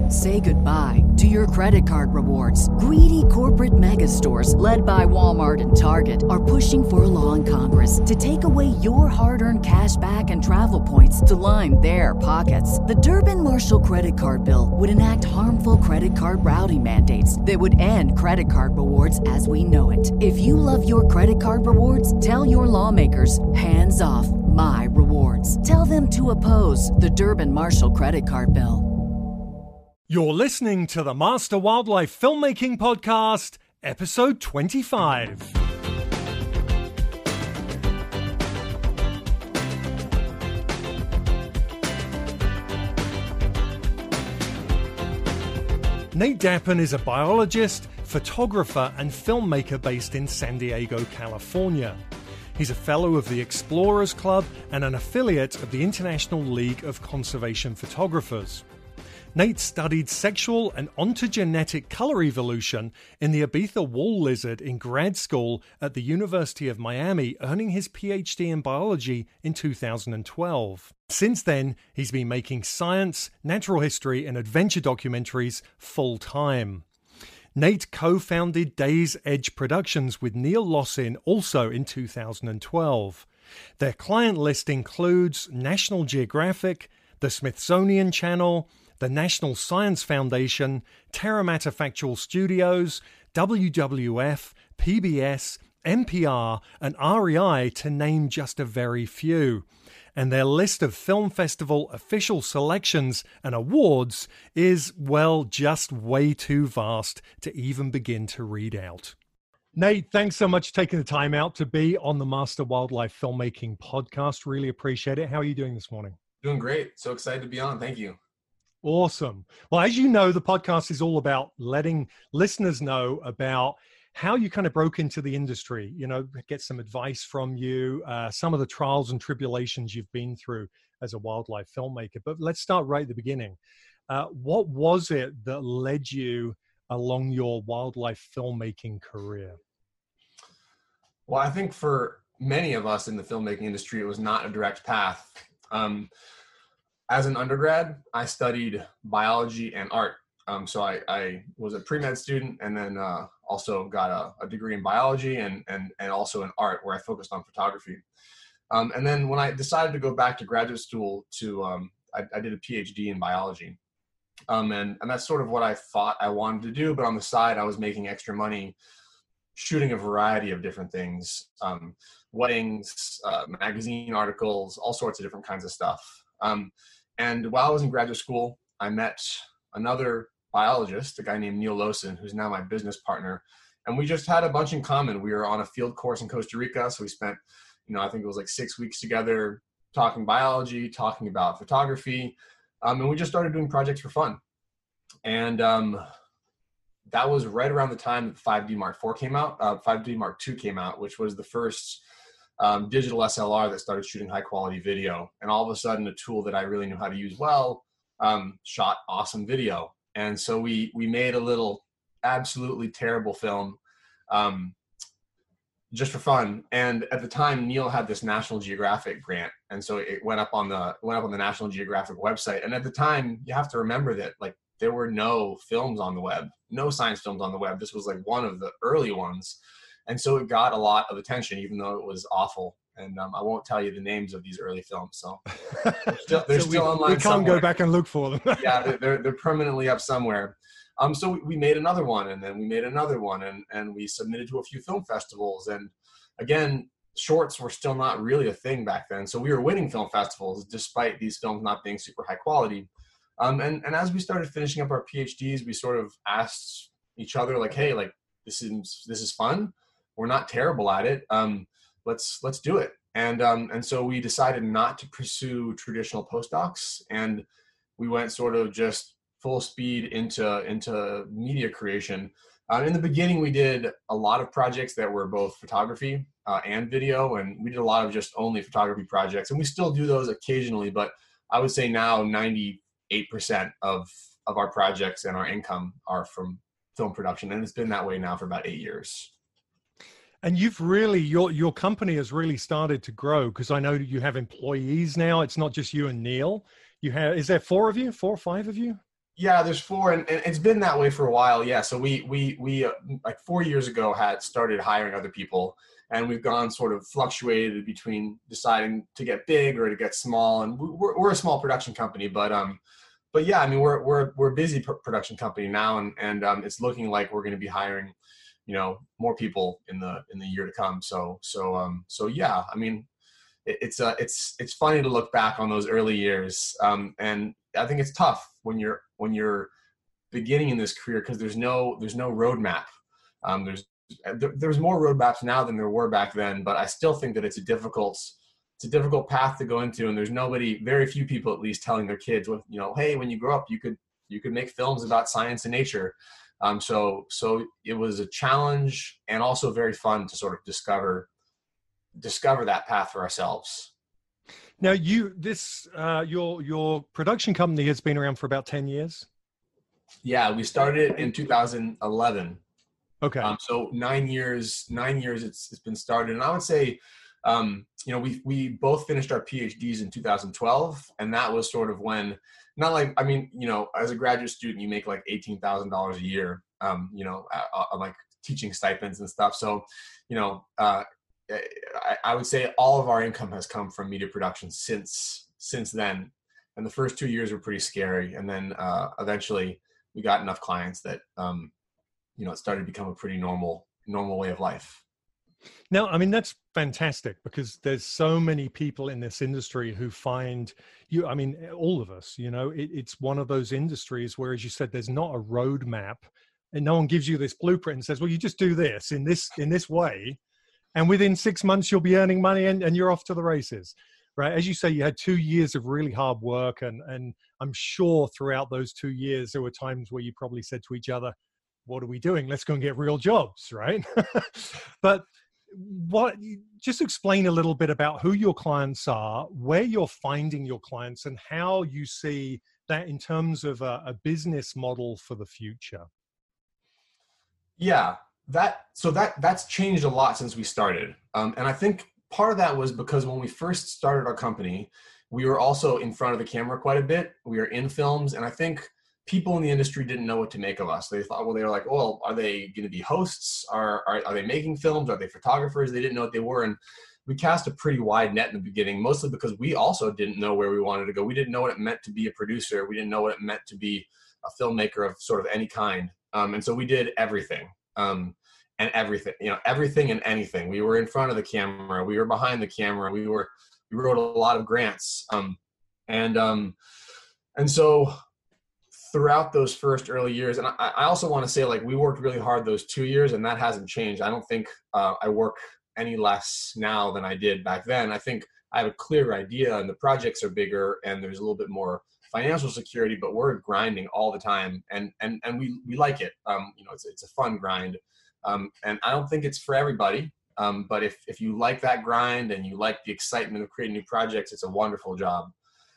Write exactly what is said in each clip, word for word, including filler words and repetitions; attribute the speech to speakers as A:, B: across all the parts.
A: Say goodbye to your credit card rewards. Greedy corporate mega stores, led by Walmart and Target, are pushing for a law in Congress to take away your hard-earned cash back and travel points to line their pockets. The Durbin-Marshall credit card bill would enact harmful credit card routing mandates that would end credit card rewards as we know it. If you love your credit card rewards, tell your lawmakers, hands off my rewards. Tell them to oppose the Durbin-Marshall credit card bill.
B: You're listening to the Master Wildlife Filmmaking Podcast, episode twenty-five. Nate Dappen is a biologist, photographer, and filmmaker based in San Diego, California. He's a fellow of the Explorers Club and an affiliate of the International League of Conservation Photographers. Nate studied sexual and ontogenetic color evolution in the Ibiza wall lizard in grad school at the University of Miami, earning his P H D in biology in two thousand twelve. Since then, he's been making science, natural history, and adventure documentaries full-time. Nate co-founded Days Edge Productions with Neil Lawson also in two thousand twelve. Their client list includes National Geographic, the Smithsonian Channel, the National Science Foundation, Terramata Factual Studios, W W F, P B S, N P R, and R E I, to name just a very few. And their list of film festival official selections and awards is, well, just way too vast to even begin to read out. Nate, thanks so much for taking the time out to be on the Master Wildlife Filmmaking Podcast. Really appreciate it. How are you doing this morning?
C: Doing great. So excited to be on. Thank you.
B: Awesome. Well, as you know, the podcast is all about letting listeners know about how you kind of broke into the industry, you know, get some advice from you, uh, some of the trials and tribulations you've been through as a wildlife filmmaker. But let's start right at the beginning. Uh, what was it that led you along your wildlife filmmaking career?
C: Well, I think for many of us in the filmmaking industry, it was not a direct path. Um, As an undergrad, I studied biology and art. Um, so I, I was a pre-med student and then uh, also got a, a degree in biology and, and, and also in art where I focused on photography. Um, and then when I decided to go back to graduate school to, um, I, I did a P H D in biology. Um, and, and that's sort of what I thought I wanted to do. But on the side, I was making extra money shooting a variety of different things, um, weddings, uh, magazine articles, all sorts of different kinds of stuff. Um, And while I was in graduate school, I met another biologist, a guy named Neil Lawson, who's now my business partner. And we just had a bunch in common. We were on a field course in Costa Rica. So we spent, you know, I think it was like six weeks together talking biology, talking about photography. Um, and we just started doing projects for fun. And um, that was right around the time that five D Mark four came out, uh, five D Mark two came out, which was the first Um, digital S L R that started shooting high quality video. And all of a sudden a tool that I really knew how to use well um, shot awesome video. And so we we made a little absolutely terrible film um, just for fun. And at the time, Neil had this National Geographic grant. And so it went up on the went up on the National Geographic website. And at the time, you have to remember that like there were no films on the web, no science films on the web. This was like one of the early ones. And so it got a lot of attention, even though it was awful. And um, I won't tell you the names of these early films. So they're still, they're
B: so
C: still
B: we,
C: online
B: we can't
C: somewhere.
B: go back and look for them.
C: Yeah, they're, they're permanently up somewhere. Um, so we, we made another one, and then we made another one, and, and we submitted to a few film festivals. And again, shorts were still not really a thing back then. So we were winning film festivals despite these films not being super high quality. Um, and, and as we started finishing up our P H Ds, we sort of asked each other like, hey, like this is, this is fun. We're not terrible at it. Um, let's, let's do it. And, um, and so we decided not to pursue traditional postdocs, and we went sort of just full speed into, into media creation. Uh, in the beginning, we did a lot of projects that were both photography uh, and video, and we did a lot of just only photography projects, and we still do those occasionally, but I would say now ninety-eight percent of, of our projects and our income are from film production, and it's been that way now for about eight years.
B: And you've really, your your company has really started to grow, because I know that you have employees now. It's not just you and Neil. You have, is there four of you, four or five of you?
C: Yeah, there's four, and, and it's been that way for a while. Yeah, so we we we uh, like four years ago had started hiring other people, and we've gone sort of fluctuated between deciding to get big or to get small. And we're we're a small production company, but um, but yeah, I mean we're we're we're a busy pr- production company now, and and um, it's looking like we're going to be hiring, you know, more people in the in the year to come. So so um so yeah, I mean. It's uh, it's it's funny to look back on those early years, um, and I think it's tough when you're when you're beginning in this career because there's no there's no roadmap. Um, there's there, there's more roadmaps now than there were back then, but I still think that it's a difficult it's a difficult path to go into, and there's nobody, very few people at least, telling their kids, well, you know, hey, when you grow up, you could you could make films about science and nature. Um, so so it was a challenge and also very fun to sort of discover. discover that path for ourselves.
B: Now you, this, uh, your, your production company has been around for about ten years.
C: Yeah. We started in two thousand eleven.
B: Okay.
C: Um, so nine years, nine years it's, it's been started. And I would say, um, you know, we, we both finished our PhDs in two thousand twelve. And that was sort of when, not like, I mean, you know, as a graduate student, you make like eighteen thousand dollars a year, um, you know, on like teaching stipends and stuff. So, you know, uh, I, I would say all of our income has come from media production since since then, and the first two years were pretty scary. And then uh, eventually, we got enough clients that um, you know it started to become a pretty normal normal way of life.
B: Now, I mean that's fantastic because there's so many people in this industry who find you. I mean, all of us. You know, it, it's one of those industries where, as you said, there's not a roadmap, and no one gives you this blueprint and says, "Well, you just do this in this in this way." And within six months, you'll be earning money and, and you're off to the races, right? As you say, you had two years of really hard work. And, and I'm sure throughout those two years, there were times where you probably said to each other, what are we doing? Let's go and get real jobs, right? But what, just explain a little bit about who your clients are, where you're finding your clients, and how you see that in terms of a, a business model for the future.
C: Yeah. That so that that's changed a lot since we started, um, and I think part of that was because when we first started our company, we were also in front of the camera quite a bit. We were in films, and I think people in the industry didn't know what to make of us. They thought, well, they were like, "Oh, are they going to be hosts? Are, are are they making films? Are they photographers?" They didn't know what they were, and we cast a pretty wide net in the beginning, mostly because we also didn't know where we wanted to go. We didn't know what it meant to be a producer. We didn't know what it meant to be a filmmaker of sort of any kind, um, and so we did everything. Um, and everything, you know, everything and anything. We were in front of the camera. We were behind the camera. We were, we wrote a lot of grants. Um, and, um, and so throughout those first early years, and I, I also want to say, like, we worked really hard those two years and that hasn't changed. I don't think uh, I work any less now than I did back then. I think I have a clear idea and the projects are bigger and there's a little bit more financial security, but we're grinding all the time. And, and, and we, we like it. Um, you know, it's, it's a fun grind. Um, and I don't think it's for everybody, um, but if, if you like that grind and you like the excitement of creating new projects, it's a wonderful job.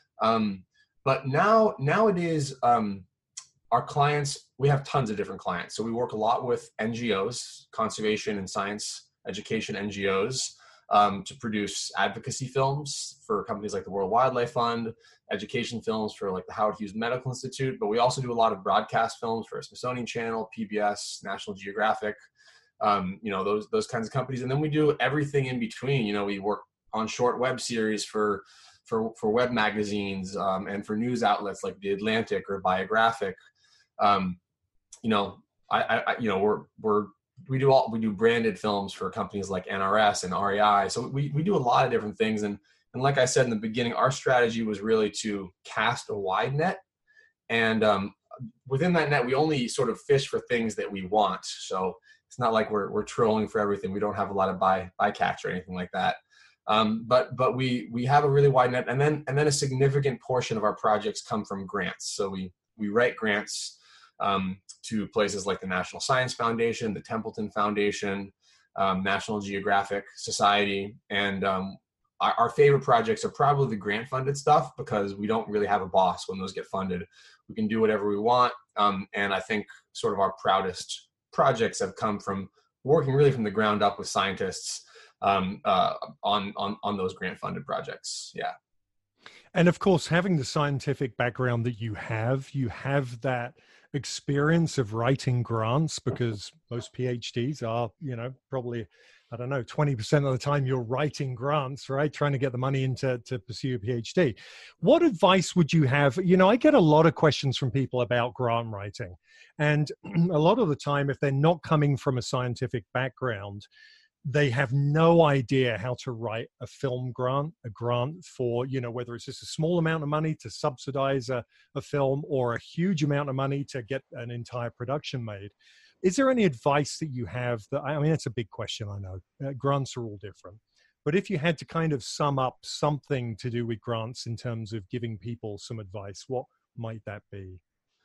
C: Um, but now, nowadays, um, our clients, we have tons of different clients. So we work a lot with N G Os, conservation and science education N G Os, um, to produce advocacy films for companies like the World Wildlife Fund, education films for like the Howard Hughes Medical Institute. But we also do a lot of broadcast films for Smithsonian Channel, P B S, National Geographic. Um, you know, those, those kinds of companies. And then we do everything in between. You know, we work on short web series for, for, for web magazines, um, and for news outlets like The Atlantic or Biographic. Um, you know, I, I, you know, we're, we're, we do all, we do branded films for companies like N R S and R E I. So we, we do a lot of different things. And, and like I said in the beginning, our strategy was really to cast a wide net. And, um, within that net, we only sort of fish for things that we want. So it's not like we're, we're trolling for everything. We don't have a lot of by, bycatch or anything like that. Um, but, but we, we have a really wide net, and then, and then a significant portion of our projects come from grants. So we, we write grants, um, to places like the National Science Foundation, the Templeton Foundation, um, National Geographic Society. And, um, our, our favorite projects are probably the grant funded stuff because we don't really have a boss when those get funded. We can do whatever we want. Um, and I think sort of our proudest projects have come from working really from the ground up with scientists, um, uh, on, on, on those grant funded projects. Yeah.
B: And of course, having the scientific background that you have, you have that experience of writing grants, because most PhDs are, you know, probably, I don't know, twenty percent of the time you're writing grants, right? Trying to get the money into to pursue a PhD. What advice would you have? You know, I get a lot of questions from people about grant writing. And a lot of the time, if they're not coming from a scientific background, they have no idea how to write a film grant, a grant for, you know, whether it's just a small amount of money to subsidize a, a film or a huge amount of money to get an entire production made. Is there any advice that you have that, I mean, it's a big question, I know. Uh, grants are all different. But if you had to kind of sum up something to do with grants in terms of giving people some advice, what might that be?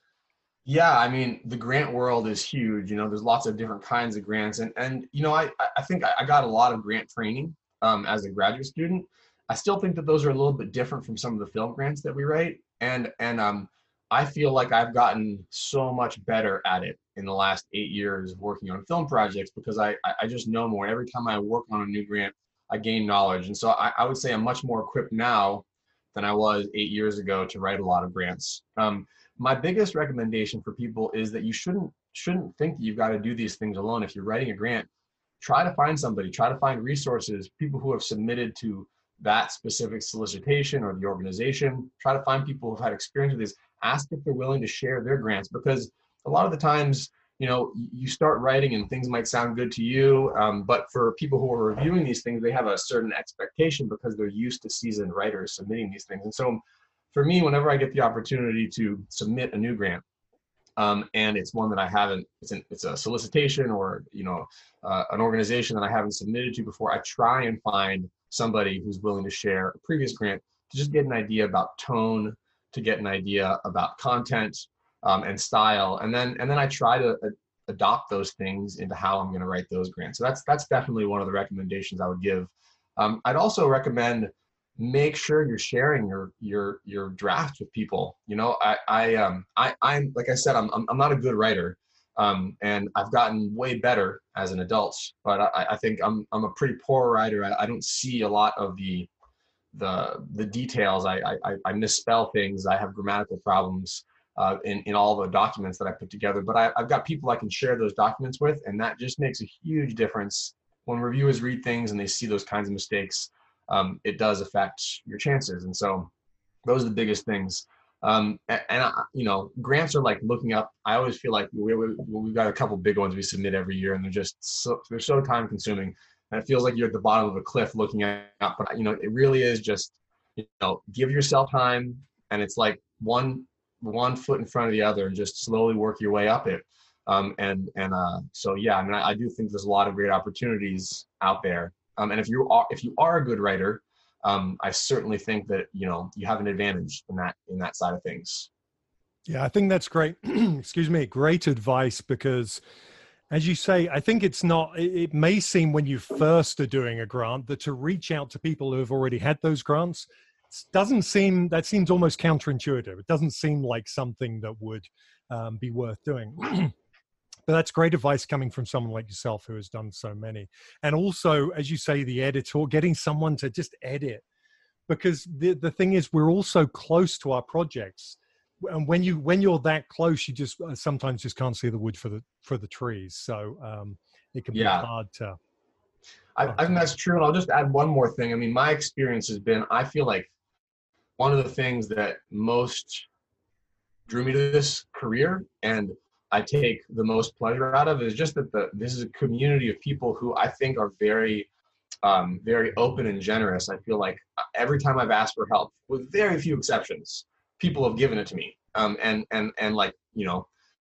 C: Yeah, I mean, the grant world is huge. You know, there's lots of different kinds of grants. And, and you know, I, I think I got a lot of grant training um, as a graduate student. I still think that those are a little bit different from some of the film grants that we write. And, and um, I feel like I've gotten so much better at it in the last eight years of working on film projects, because I, I just know more. Every time I work on a new grant, I gain knowledge. And so I, I would say I'm much more equipped now than I was eight years ago to write a lot of grants. Um, My biggest recommendation for people is that you shouldn't shouldn't think that you've got to do these things alone. If you're writing a grant, try to find somebody, try to find resources, people who have submitted to that specific solicitation or the organization. Try to find people who've had experience with this. Ask if they're willing to share their grants, because a lot of the times, you know, you start writing and things might sound good to you, um, but for people who are reviewing these things, they have a certain expectation because they're used to seasoned writers submitting these things. And so for me, whenever I get the opportunity to submit a new grant, um, and it's one that I haven't, it's, an, it's a solicitation or, you know, uh, an organization that I haven't submitted to before, I try and find somebody who's willing to share a previous grant to just get an idea about tone, to get an idea about content um, and style. And then, and then I try to uh, adopt those things into how I'm going to write those grants. So that's, that's definitely one of the recommendations I would give. Um, I'd also recommend make sure you're sharing your your your draft with people. You know, I I um I I'm like I said, I'm I'm, I'm not a good writer, um, and I've gotten way better as an adult. But I, I think I'm I'm a pretty poor writer. I, I don't see a lot of the the the details. I I, I misspell things. I have grammatical problems uh, in in all the documents that I put together. But I, I've got people I can share those documents with, and that just makes a huge difference when reviewers read things and they see those kinds of mistakes. Um, it does affect your chances. And so those are the biggest things. Um, and, and I, you know, grants are like looking up. I always feel like we, we, we've got a couple big ones we submit every year, and they're just so, they're so time consuming. And it feels like you're at the bottom of a cliff looking up. But, you know, it really is just, you know, give yourself time. And it's like one, one foot in front of the other and just slowly work your way up it. Um, and, and uh, so, yeah, I mean, I, I do think there's a lot of great opportunities out there. Um, and if you are if you are a good writer, um, I certainly think that, you know, you have an advantage in that in that side of things.
B: Yeah, I think that's great. Excuse me, great advice, because as you say, I think it's not, it, it may seem when you first are doing a grant that to reach out to people who have already had those grants doesn't seem, that seems almost counterintuitive. It doesn't seem like something that would um, be worth doing. But that's great advice coming from someone like yourself who has done so many. And also, as you say, the editor, getting someone to just edit, because the, the thing is, we're all so close to our projects. And when you, when you're that close, you just uh, sometimes just can't see the wood for the, for the trees. So um, it can be
C: yeah.
B: hard to.
C: I, I think that's true. And I'll just add one more thing. I mean, my experience has been, I feel like one of the things that most drew me to this career and I take the most pleasure out of is just that the this is a community of people who I think are very, um, very open and generous. I feel like every time I've asked for help, with very few exceptions, people have given it to me. Um, and and and like you know,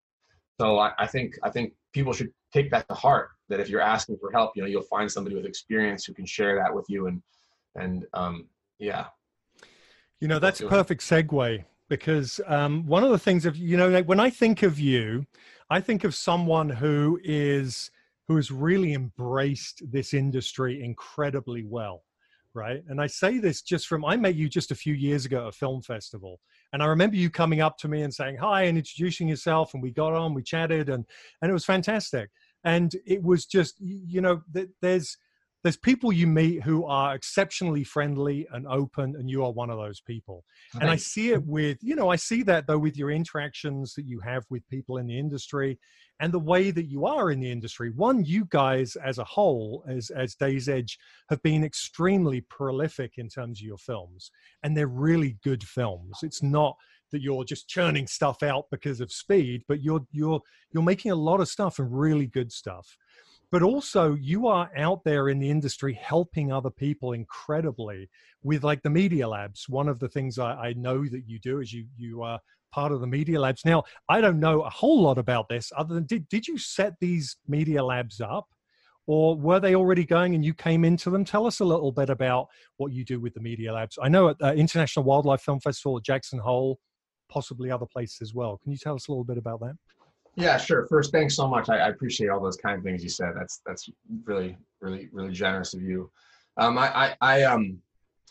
C: so I, I think I think people should take that to heart. That if you're asking for help, you know, you'll find somebody with experience who can share that with you. And and um, yeah,
B: you know, that's a perfect segue. Because um, one of the things of, you know, like when I think of you, I think of someone who is, who has really embraced this industry incredibly well, right? And I say this just from, I met you just a few years ago at a film festival. And I remember you coming up to me and saying, hi, and introducing yourself. And we got on, we chatted, and, and it was fantastic. And it was just, you know, there's, there's people you meet who are exceptionally friendly and open, and you are one of those people.
C: Thanks.
B: And I see it with, you know, I see that though with your interactions that you have with people in the industry and the way that you are in the industry. One, you guys as a whole, as, as Days Edge, have been extremely prolific in terms of your films, and they're really good films. It's not that you're just churning stuff out because of speed, but you're, you're, you're making a lot of stuff and really good stuff. But also you are out there in the industry helping other people incredibly with like the Media Labs. One of the things I, I know that you do is you, you are part of the Media Labs. Now, I don't know a whole lot about this other than, did, did you set these Media Labs up, or were they already going and you came into them? Tell us a little bit about what you do with the Media Labs. I know at the International Wildlife Film Festival at Jackson Hole, possibly other places as well. Can you tell us a little bit about that?
C: Yeah, sure. First, thanks so much. I, I appreciate all those kind things you said. That's that's really, really, really generous of you. Um, I, I, I, um,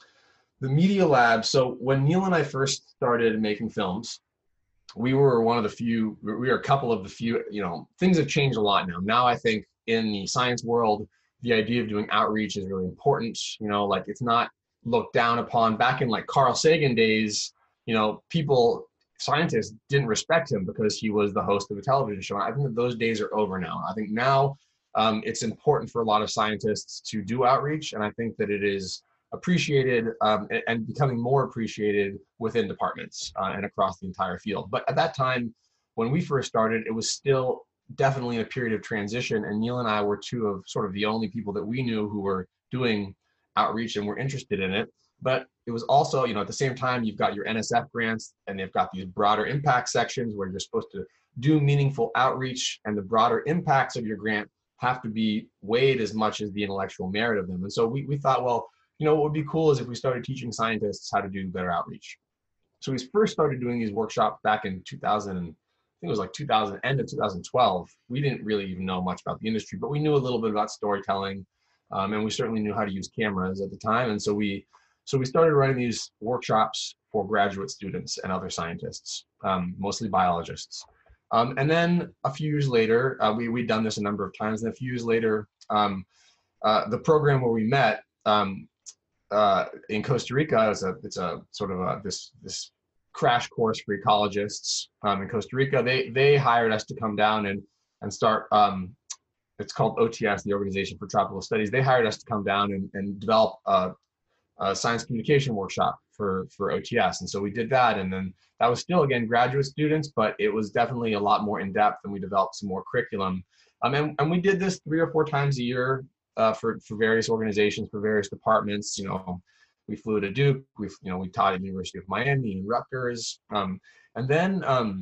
C: the Media Lab. So when Neil and I first started making films, we were one of the few. We were a couple of the few. You know, things have changed a lot now. Now I think in the science world, the idea of doing outreach is really important. You know, like it's not looked down upon. Back in like Carl Sagan days, you know, people. Scientists didn't respect him because he was the host of a television show. I think that those days are over now. I think now um, it's important for a lot of scientists to do outreach, and I think that it is appreciated um, and, and becoming more appreciated within departments uh, and across the entire field. But at that time, when we first started, it was still definitely in a period of transition, and Neil and I were two of sort of the only people that we knew who were doing outreach and were interested in it. But it was also, you know, at the same time, you've got your N S F grants, and they've got these broader impact sections where you're supposed to do meaningful outreach, and the broader impacts of your grant have to be weighed as much as the intellectual merit of them. And so we, we thought, well, you know, what would be cool is if we started teaching scientists how to do better outreach. So we first started doing these workshops back in two thousand, I think it was like two thousand, end of two thousand twelve. We didn't really even know much about the industry, but we knew a little bit about storytelling, um, and we certainly knew how to use cameras at the time. And so we So we started running these workshops for graduate students and other scientists, um, mostly biologists. Um, and then a few years later, uh, we, we'd done this a number of times, and a few years later, um, uh, the program where we met um, uh, in Costa Rica, is a, it's a sort of a, this, this crash course for ecologists um, in Costa Rica. They, they hired us to come down and, and start, um, it's called O T S, the Organization for Tropical Studies. They hired us to come down and, and develop a a science communication workshop for, for O T S. And so we did that. And then that was still, again, graduate students, but it was definitely a lot more in depth, and we developed some more curriculum. Um, and, and we did this three or four times a year uh, for, for various organizations, for various departments. You know, we flew to Duke, we, you know, we taught at the University of Miami and Rutgers. Um, and then um,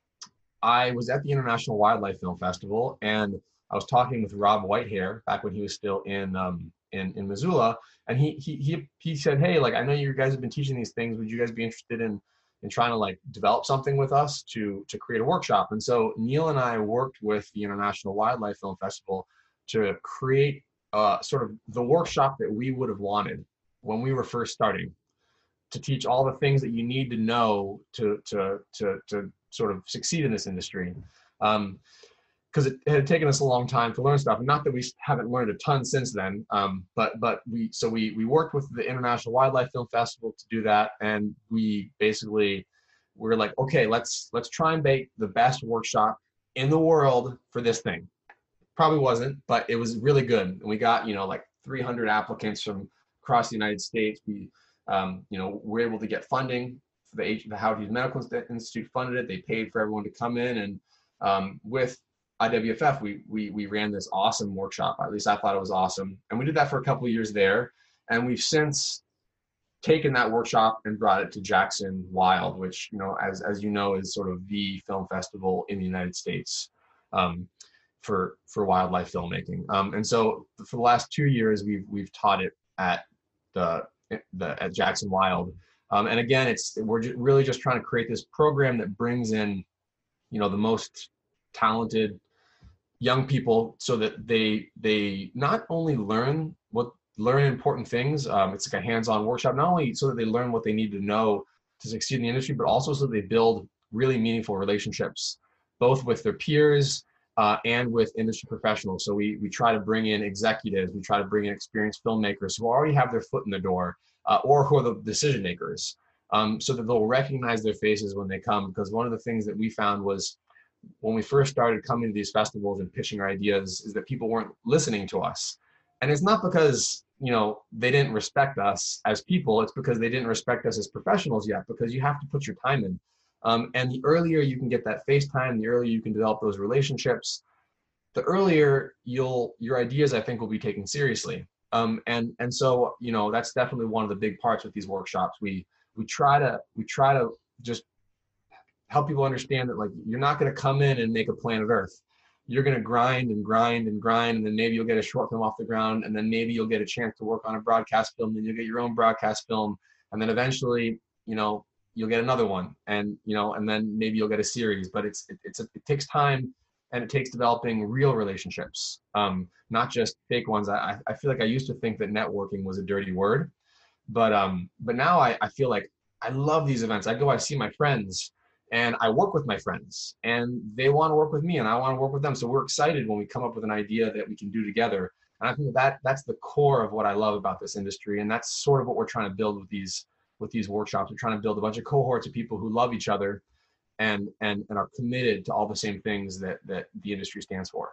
C: I was at the International Wildlife Film Festival, and I was talking with Rob Whitehair back when he was still in, um, in, in Missoula. And he, he, he, he said, hey, like, I know you guys have been teaching these things. Would you guys be interested in, in trying to like develop something with us to, to create a workshop? And so Neil and I worked with the International Wildlife Film Festival to create uh, sort of the workshop that we would have wanted when we were first starting, to teach all the things that you need to know to, to, to, to sort of succeed in this industry. Um, because it had taken us a long time to learn stuff. And not that we haven't learned a ton since then, um, but but we so we we worked with the International Wildlife Film Festival to do that, and we basically were like, okay, let's let's try and make the best workshop in the world for this thing. Probably wasn't, but it was really good. And we got, you know, like three hundred applicants from across the United States. We um, you know were able to get funding. The, H- the Howard Hughes Medical Institute funded it. They paid for everyone to come in, and um, with I W F F, we, we, we ran this awesome workshop. At least I thought it was awesome. And we did that for a couple of years there. And we've since taken that workshop and brought it to Jackson Wild, which, you know, as, as you know, is sort of the film festival in the United States um, for, for wildlife filmmaking. Um, and so for the last two years, we've, we've taught it at the, the at Jackson Wild. Um, and again, it's, we're just really just trying to create this program that brings in, you know, the most talented young people, so that they they not only learn what learn important things. Um, it's like a hands-on workshop, not only so that they learn what they need to know to succeed in the industry, but also so they build really meaningful relationships, both with their peers uh, and with industry professionals. So we we try to bring in executives, we try to bring in experienced filmmakers who already have their foot in the door, uh, or who are the decision makers, um, so that they'll recognize their faces when they come. Because one of the things that we found was when we first started coming to these festivals and pitching our ideas is that people weren't listening to us. And it's not because, you know, they didn't respect us as people, it's because they didn't respect us as professionals yet, because you have to put your time in. Um, and the earlier you can get that face time, the earlier you can develop those relationships, the earlier you'll, your ideas, I think, will be taken seriously. Um, and, and so, you know, that's definitely one of the big parts with these workshops. We, we try to, we try to just help people understand that, like, you're not going to come in and make a planet Earth. You're going to grind and grind and grind, and then maybe you'll get a short film off the ground, and then maybe you'll get a chance to work on a broadcast film, then you'll get your own broadcast film, and then eventually, you know, you'll get another one, and, you know, and then maybe you'll get a series. But it's, it, it's a, it takes time, and it takes developing real relationships, um, not just fake ones. I, I feel like I used to think that networking was a dirty word, but, um, but now I, I feel like I love these events. I go, I see my friends, and I work with my friends, and they want to work with me, and I want to work with them. So we're excited when we come up with an idea that we can do together. And I think that that's the core of what I love about this industry. And that's sort of what we're trying to build with these, with these workshops. We're trying to build a bunch of cohorts of people who love each other and, and, and are committed to all the same things that, that the industry stands for.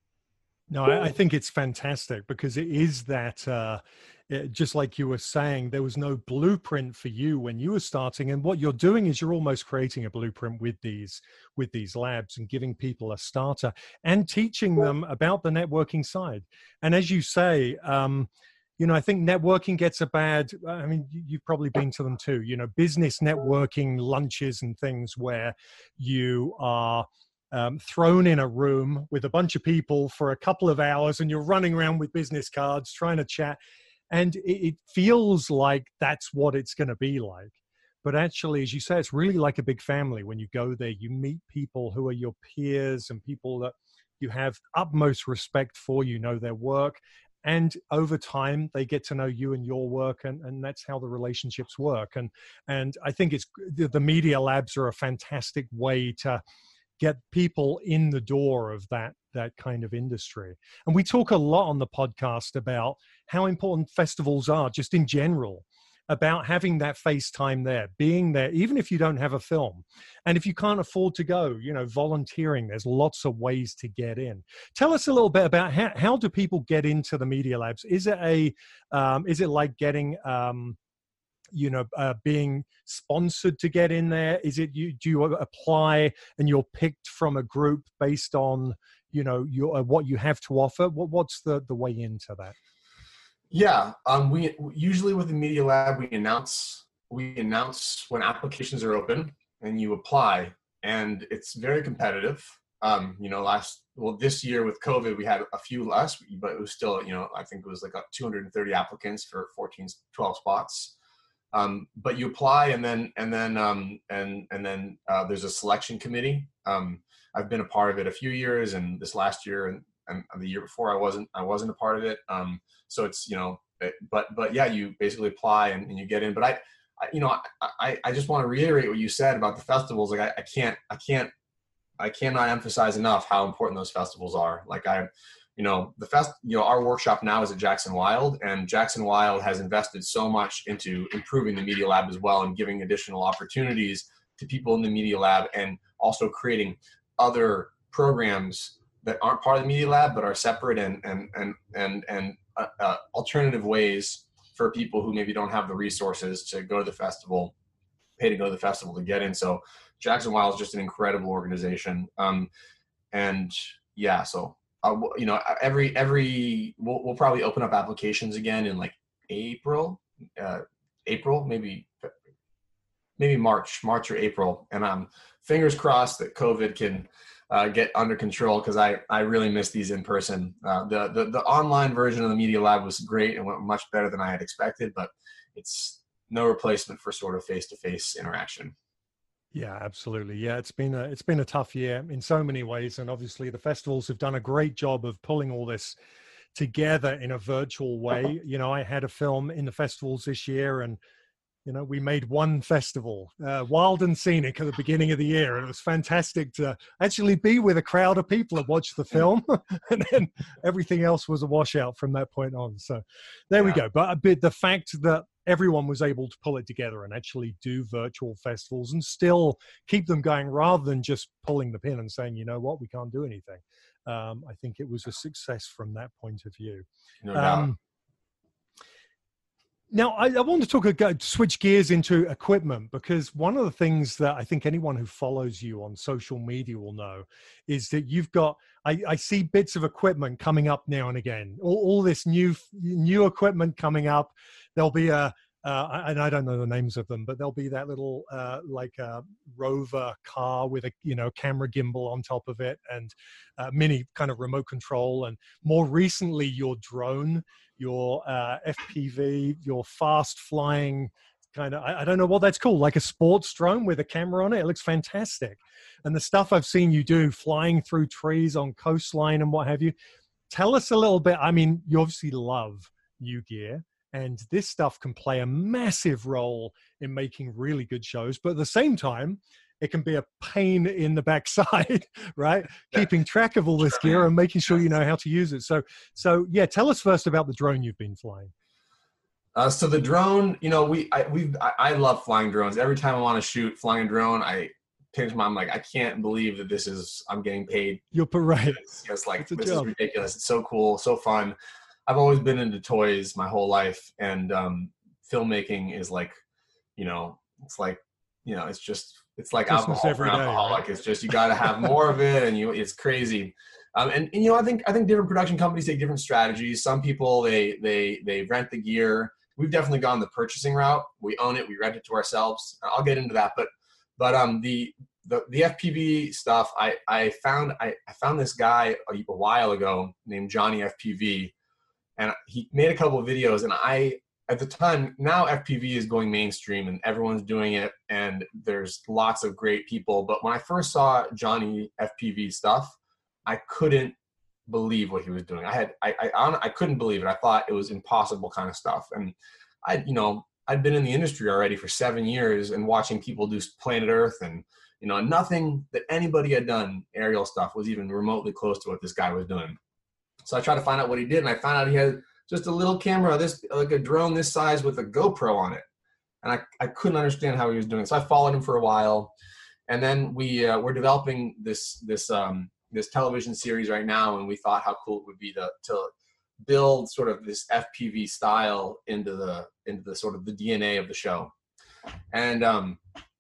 B: No, I, I think it's fantastic, because it is that, uh, it, just like you were saying, there was no blueprint for you when you were starting. And what you're doing is you're almost creating a blueprint with these, with these labs, and giving people a starter and teaching them about the networking side. And as you say, um, you know, I think networking gets a bad, I mean, you've probably been to them too, you know, business networking lunches and things where you are Um, thrown in a room with a bunch of people for a couple of hours, and you're running around with business cards trying to chat, and it, it feels like that's what it's going to be like. But actually, as you say, it's really like a big family. When you go there, you meet people who are your peers and people that you have utmost respect for, you know their work, and over time they get to know you and your work, and, and that's how the relationships work. And and I think it's the, the media labs are a fantastic way to get people in the door of that, that kind of industry. And we talk a lot on the podcast about how important festivals are just in general, about having that face time there, being there, even if you don't have a film. And if you can't afford to go, you know, volunteering, there's lots of ways to get in. Tell us a little bit about how, how do people get into the Media Labs? Is it a, um, is it like getting, um, you know, uh, being sponsored to get in there? Is it, you, do you apply and you're picked from a group based on, you know, your, uh, what you have to offer? What, what's the, the way into that?
C: Yeah, um, we usually with the Media Lab, we announce, we announce when applications are open and you apply, and it's very competitive. Um, you know, last, well, this year with COVID, we had a few less, but it was still, you know, I think it was like two hundred thirty applicants for fourteen, twelve spots. Um, but you apply, and then and then um, and and then uh, there's a selection committee. Um, I've been a part of it a few years, and this last year and, and the year before I wasn't I wasn't a part of it. Um, so it's, you know, it, but but yeah, you basically apply and, and you get in. But I, I you know I, I, I just want to reiterate what you said about the festivals. Like I, I can't I can't I cannot emphasize enough how important those festivals are. Like I. You know, the fest, you know, our workshop now is at Jackson Wild, and Jackson Wild has invested so much into improving the Media Lab as well, and giving additional opportunities to people in the Media Lab, and also creating other programs that aren't part of the Media Lab, but are separate and, and, and, and, and uh, uh, alternative ways for people who maybe don't have the resources to go to the festival, pay to go to the festival to get in. So Jackson Wild is just an incredible organization. Um, and yeah, so Uh, you know, every, every, we'll, we'll probably open up applications again in like April, uh, April, maybe, maybe March, March or April. And I'm fingers crossed that COVID can uh, get under control, because I, I really miss these in person. Uh, the, the, the online version of the Media Lab was great and went much better than I had expected, but it's no replacement for sort of face-to-face interaction.
B: Yeah, absolutely. Yeah, it's been a it's been a tough year in so many ways, and obviously the festivals have done a great job of pulling all this together in a virtual way. You know, I had a film in the festivals this year, and You know, we made one festival, uh, wild and scenic, at the beginning of the year, and it was fantastic to actually be with a crowd of people that watched the film, and then everything else was a washout from that point on. So there yeah. we go. But a bit the fact that everyone was able to pull it together and actually do virtual festivals and still keep them going rather than just pulling the pin and saying, you know what, we can't do anything. Um, I think it was a success from that point of view.
C: No doubt.
B: Um, Now, I, I want to talk, uh, switch gears into equipment, because one of the things that I think anyone who follows you on social media will know is that you've got, I, I see bits of equipment coming up now and again, all, all this new, new equipment coming up. There'll be a, uh, and I don't know the names of them, but there'll be that little uh, like a rover car with a, you know, camera gimbal on top of it, and uh, mini kind of remote control. And more recently, your drone, your uh, F P V, your fast flying kind of, I, I don't know what that's called, like a sports drone with a camera on it. It looks fantastic. And the stuff I've seen you do flying through trees on coastline and what have you. Tell us a little bit. I mean, you obviously love new gear, and this stuff can play a massive role in making really good shows. But at the same time, it can be a pain in the backside, right? Yeah. Keeping track of all this gear and making sure you know how to use it. So, so yeah, tell us first about the drone you've been flying.
C: Uh, so the drone, you know, we, I, we, I, I love flying drones. Every time I want to shoot flying a drone, I pinch my, I'm like, I can't believe that this is, I'm getting paid.
B: You're right.
C: It's, it's like, this job. is ridiculous. It's so cool, so fun. I've always been into toys my whole life, and um, filmmaking is like, you know, it's like, you know, it's just, it's like
B: Christmas
C: alcohol
B: every
C: for
B: day,
C: alcoholic.
B: right?
C: It's just, you got to have more of it, and you, it's crazy. Um, and, and, you know, I think, I think different production companies take different strategies. Some people, they, they, they rent the gear. We've definitely gone the purchasing route. We own it. We rent it to ourselves. I'll get into that. But, but um, the, the, the F P V stuff, I, I found, I, I found this guy a, a while ago named Johnny F P V. And he made a couple of videos, and I, at the time, now F P V is going mainstream and everyone's doing it, and there's lots of great people. But when I first saw Johnny F P V stuff, I couldn't believe what he was doing. I had, I, I, I couldn't believe it. I thought it was impossible kind of stuff. And I, you know, I'd been in the industry already for seven years and watching people do Planet Earth, and, you know, nothing that anybody had done aerial stuff was even remotely close to what this guy was doing. So I tried to find out what he did, and I found out he had just a little camera, this like a drone this size with a GoPro on it. And I, I couldn't understand how he was doing it. So I followed him for a while. And then we uh, we're developing this this um, this television series right now, and we thought how cool it would be to to build sort of this F P V style into the into the sort of the D N A of the show. And um,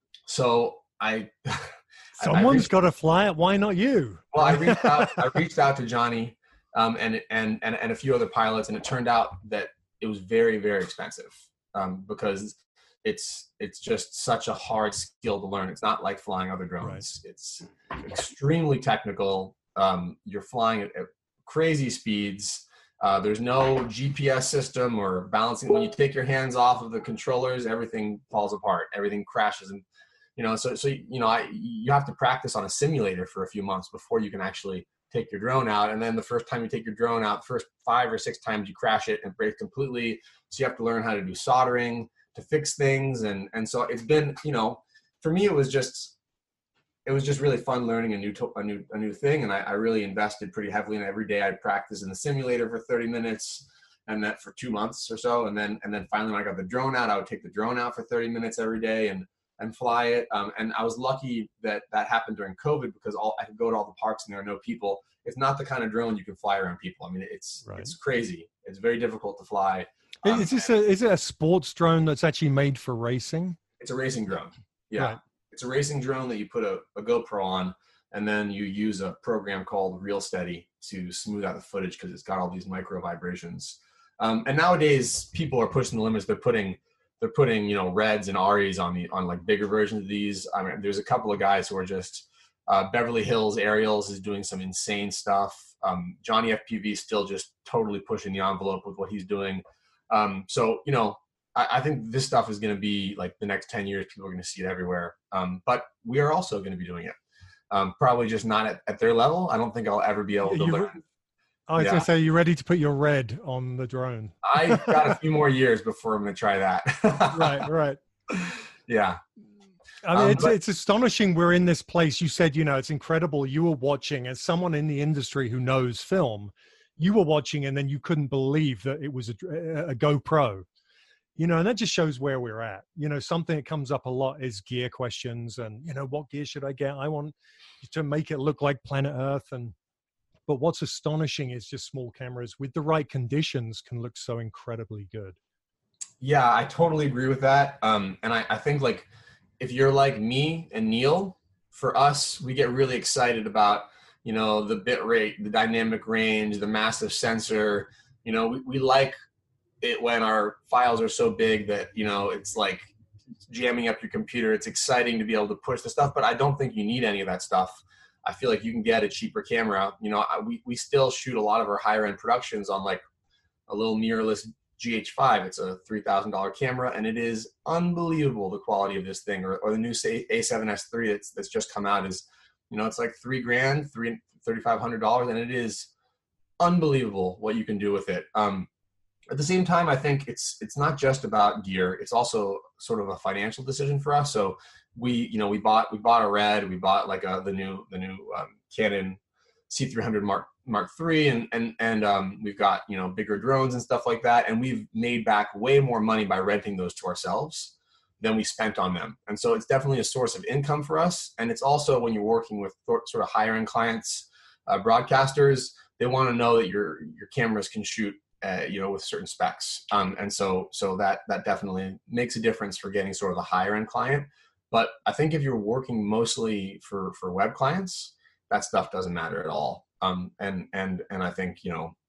C: so I
B: someone's got to fly it. Why not you?
C: Well, I reached out. I reached out to Johnny. Um, and, and, and, and a few other pilots. And it turned out that it was very, very expensive um, because it's, it's just such a hard skill to learn. It's not like flying other drones. Right. It's extremely technical. Um, you're flying at, at crazy speeds. Uh, there's no G P S system or balancing. When you take your hands off of the controllers, everything falls apart. Everything crashes. And, you know, so, so, you know, I, you have to practice on a simulator for a few months before you can actually take your drone out. And then the first time you take your drone out, first five or six times you crash it and break completely. So you have to learn how to do soldering to fix things. And, and so it's been, you know, for me, it was just, it was just really fun learning a new, to, a new, a new thing. And I, I really invested pretty heavily in every day. I'd practice in the simulator for thirty minutes, and that for two months or so. And then, and then finally when I got the drone out, I would take the drone out for thirty minutes every day and, and fly it. Um, and I was lucky that that happened during COVID, because all I could go to all the parks and there are no people. It's not the kind of drone you can fly around people. I mean, it's, right. it's crazy. It's very difficult to fly. Um,
B: is this a, is it a sports drone that's actually made for racing?
C: It's a racing drone. Yeah. Right. It's a racing drone that you put a, a GoPro on, and then you use a program called RealSteady to smooth out the footage, because it's got all these micro vibrations. Um, and nowadays people are pushing the limits. They're putting, they're putting, you know, Reds and Aries on the, on like bigger versions of these. I mean, there's a couple of guys who are just, uh, Beverly Hills Aerials is doing some insane stuff. Um, Johnny F P V is still just totally pushing the envelope with what he's doing. Um, so, you know, I, I think this stuff is going to be like the next ten years, people are going to see it everywhere. Um, but we are also going to be doing it. Um, probably just not at, at their level. I don't think I'll ever be able to
B: you,
C: learn.
B: I was
C: yeah.
B: going to say, you're ready to put your Red on the drone.
C: I got a few more years before I'm going to try that.
B: Right, right.
C: Yeah.
B: I mean,
C: Um,
B: it's
C: but
B: it's astonishing we're in this place. You said, you know, it's incredible. You were watching, as someone in the industry who knows film, you were watching, and then you couldn't believe that it was a, a GoPro. You know, and that just shows where we're at. You know, something that comes up a lot is gear questions, and you know, what gear should I get? I want to make it look like Planet Earth, and but what's astonishing is just small cameras with the right conditions can look so incredibly good.
C: yeah, I totally agree with that. Um, and I, I think like if you're like me and Neil, for us, we get really excited about, you know, the bit rate, the dynamic range, the massive sensor. You know, we, we like it when our files are so big that, you know, it's like jamming up your computer. It's exciting to be able to push the stuff, but I don't think you need any of that stuff. I feel like you can get a cheaper camera. You know, I, we, we still shoot a lot of our higher end productions on like a little mirrorless G H five. It's a three thousand dollars camera, and it is unbelievable the quality of this thing. Or, or the new A seven S three that's, that's just come out is, you know, it's like three grand, three thirty-five hundred dollars, and it is unbelievable what you can do with it. Um, at the same time, I think it's it's not just about gear. It's also sort of a financial decision for us. So we, you know, we bought we bought a Red. We bought like a, the new the new um, Canon C three hundred Mark Mark three, and and and um, we've got, you know, bigger drones and stuff like that. And we've made back way more money by renting those to ourselves than we spent on them. And so it's definitely a source of income for us. And it's also when you're working with sort of higher end clients, uh, broadcasters, they want to know that your your cameras can shoot, uh, you know, with certain specs. Um, and so so that that definitely makes a difference for getting sort of a higher end client. But I think if you're working mostly for for web clients, that stuff doesn't matter at all. Um, and and and I think, you know,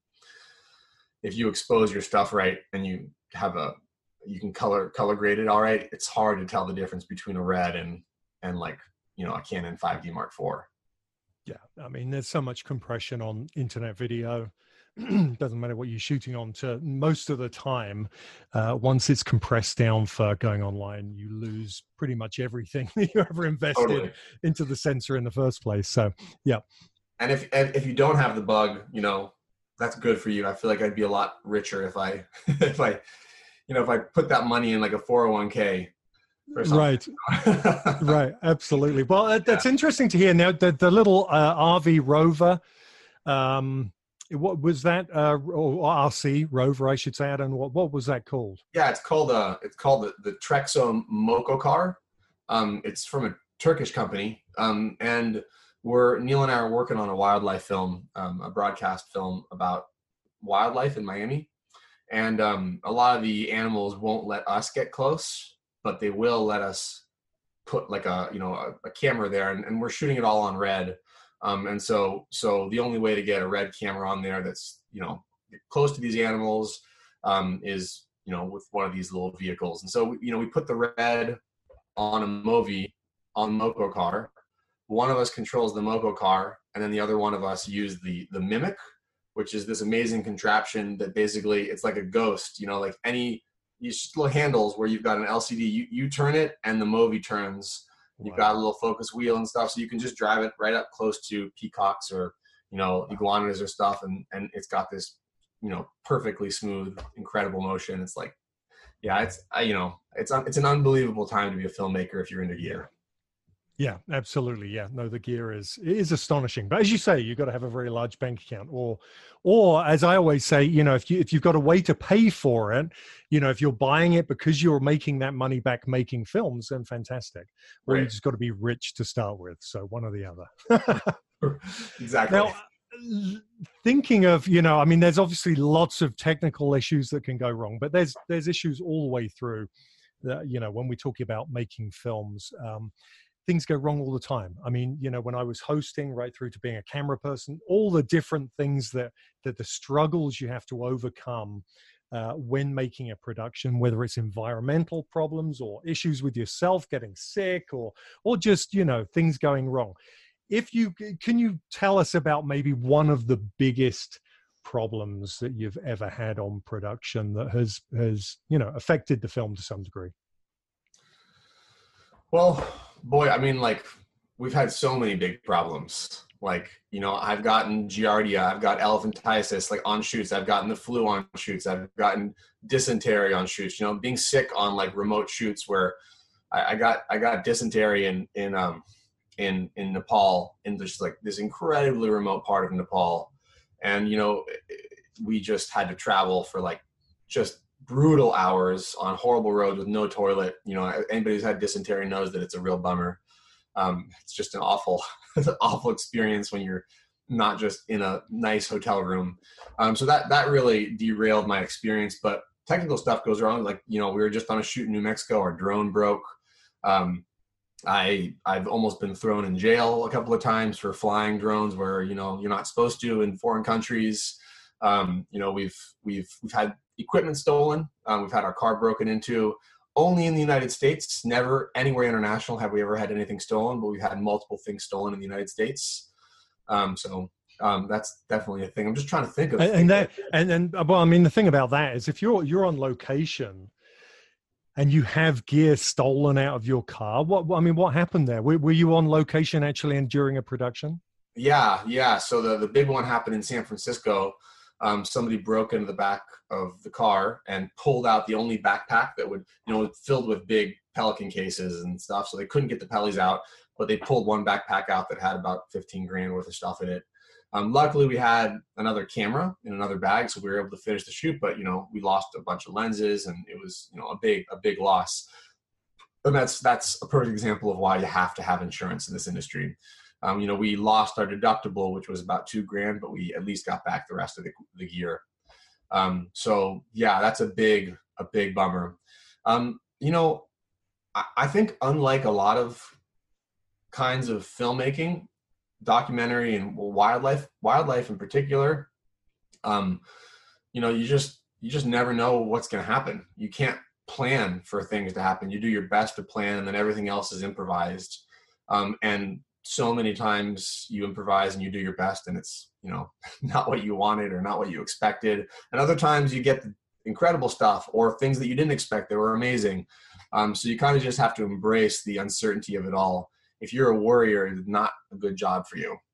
C: if you expose your stuff right and you have a you can color color grade it all right, it's hard to tell the difference between a Red and and like, you know, a Canon five D Mark four.
B: Yeah, I mean, there's so much compression on internet video. Doesn't matter what you're shooting on. To most of the time, uh, once it's compressed down for going online, you lose pretty much everything that you ever invested
C: Totally.
B: into the sensor in the first place. So, yeah.
C: And if if you don't have the bug, you know, that's good for you. I feel like I'd be a lot richer if I if I you know if I put that money in like a four oh one k.
B: Right, right, absolutely. Well, uh, that's yeah. interesting to hear. Now, the the little uh, R V rover. Um, What was that? Uh, or R C rover, I should say. I don't know what. What was that called?
C: Yeah, it's called uh it's called the, the Trexo Mokokar. Um, it's from a Turkish company. Um, and we're Neil and I are working on a wildlife film, um, a broadcast film about wildlife in Miami. And um, a lot of the animals won't let us get close, but they will let us put like a you know a, a camera there, and, and we're shooting it all on Red. Um, and so, so the only way to get a Red camera on there that's, you know, close to these animals, um, is, you know, with one of these little vehicles. And so, you know, we put the Red on a Movi on Mokokar. One of us controls the Mokokar, and then the other one of us use the, the Mimic, which is this amazing contraption that basically it's like a ghost, you know, like any, these little handles where you've got an L C D, you, you turn it and the Movi turns. You've got a little focus wheel and stuff, so you can just drive it right up close to peacocks or, you know, iguanas or stuff, and and it's got this, you know, perfectly smooth, incredible motion. It's like, yeah, it's I, you know, it's it's an unbelievable time to be a filmmaker if you're into gear.
B: Yeah, absolutely. Yeah, no, the gear is is astonishing. But as you say, you've got to have a very large bank account, or, or as I always say, you know, if you if you've got a way to pay for it, you know, if you're buying it because you're making that money back making films, then fantastic. Or right. You just got to be rich to start with. So one or the other.
C: Exactly.
B: Now, thinking of, you know, I mean, there's obviously lots of technical issues that can go wrong, but there's there's issues all the way through. That, you know, when we talk about making films. Um, Things go wrong all the time. I mean, you know, when I was hosting right through to being a camera person, all the different things that, that the struggles you have to overcome uh, when making a production, whether it's environmental problems or issues with yourself getting sick or, or just, you know, things going wrong. If you, can you tell us about maybe one of the biggest problems that you've ever had on production that has, has, you know, affected the film to some degree?
C: Well, boy, I mean, like, we've had so many big problems. Like, you know, I've gotten Giardia, I've got elephantiasis, like on shoots. I've gotten the flu on shoots. I've gotten dysentery on shoots. You know, being sick on like remote shoots where I, I got I got dysentery in in um in in Nepal, in just like this incredibly remote part of Nepal, and you know, we just had to travel for like just brutal hours on horrible roads with no toilet. You know, anybody who's had dysentery knows that it's a real bummer. Um, it's just an awful, it's an awful experience when you're not just in a nice hotel room. Um, so that, that really derailed my experience, but technical stuff goes wrong. Like, you know, we were just on a shoot in New Mexico, our drone broke. Um, I, I've almost been thrown in jail a couple of times for flying drones where, you know, you're not supposed to in foreign countries. Um, you know, we've, we've, we've had equipment stolen. Um, we've had our car broken into. Only in the United States, never anywhere international have we ever had anything stolen, but we've had multiple things stolen in the United States. Um, so um, that's definitely a thing. I'm just trying to think of.
B: And, and that, and and well, I mean, the thing about that is, if you're you're on location and you have gear stolen out of your car, what I mean, what happened there? Were, were you on location actually and during a production?
C: Yeah, yeah. So the the big one happened in San Francisco. Um, somebody broke into the back of the car and pulled out the only backpack that would, you know, filled with big Pelican cases and stuff. So they couldn't get the Pellies out, but they pulled one backpack out that had about fifteen grand worth of stuff in it. Um, luckily, we had another camera in another bag, so we were able to finish the shoot. But you know, we lost a bunch of lenses, and it was, you know, a big a big loss. And that's that's a perfect example of why you have to have insurance in this industry. Um, you know, we lost our deductible, which was about two grand, but we at least got back the rest of the, the gear. Um, so yeah, that's a big, a big bummer. Um, you know, I, I think unlike a lot of kinds of filmmaking, documentary and wildlife, wildlife in particular, um, you know, you just, you just never know what's going to happen. You can't plan for things to happen. You do your best to plan, and then everything else is improvised. Um, and so many times you improvise and you do your best and it's, you know, not what you wanted or not what you expected. And other times you get incredible stuff or things that you didn't expect that were amazing. Um, so you kind of just have to embrace the uncertainty of it all. If you're a warrior, it's not a good job for you.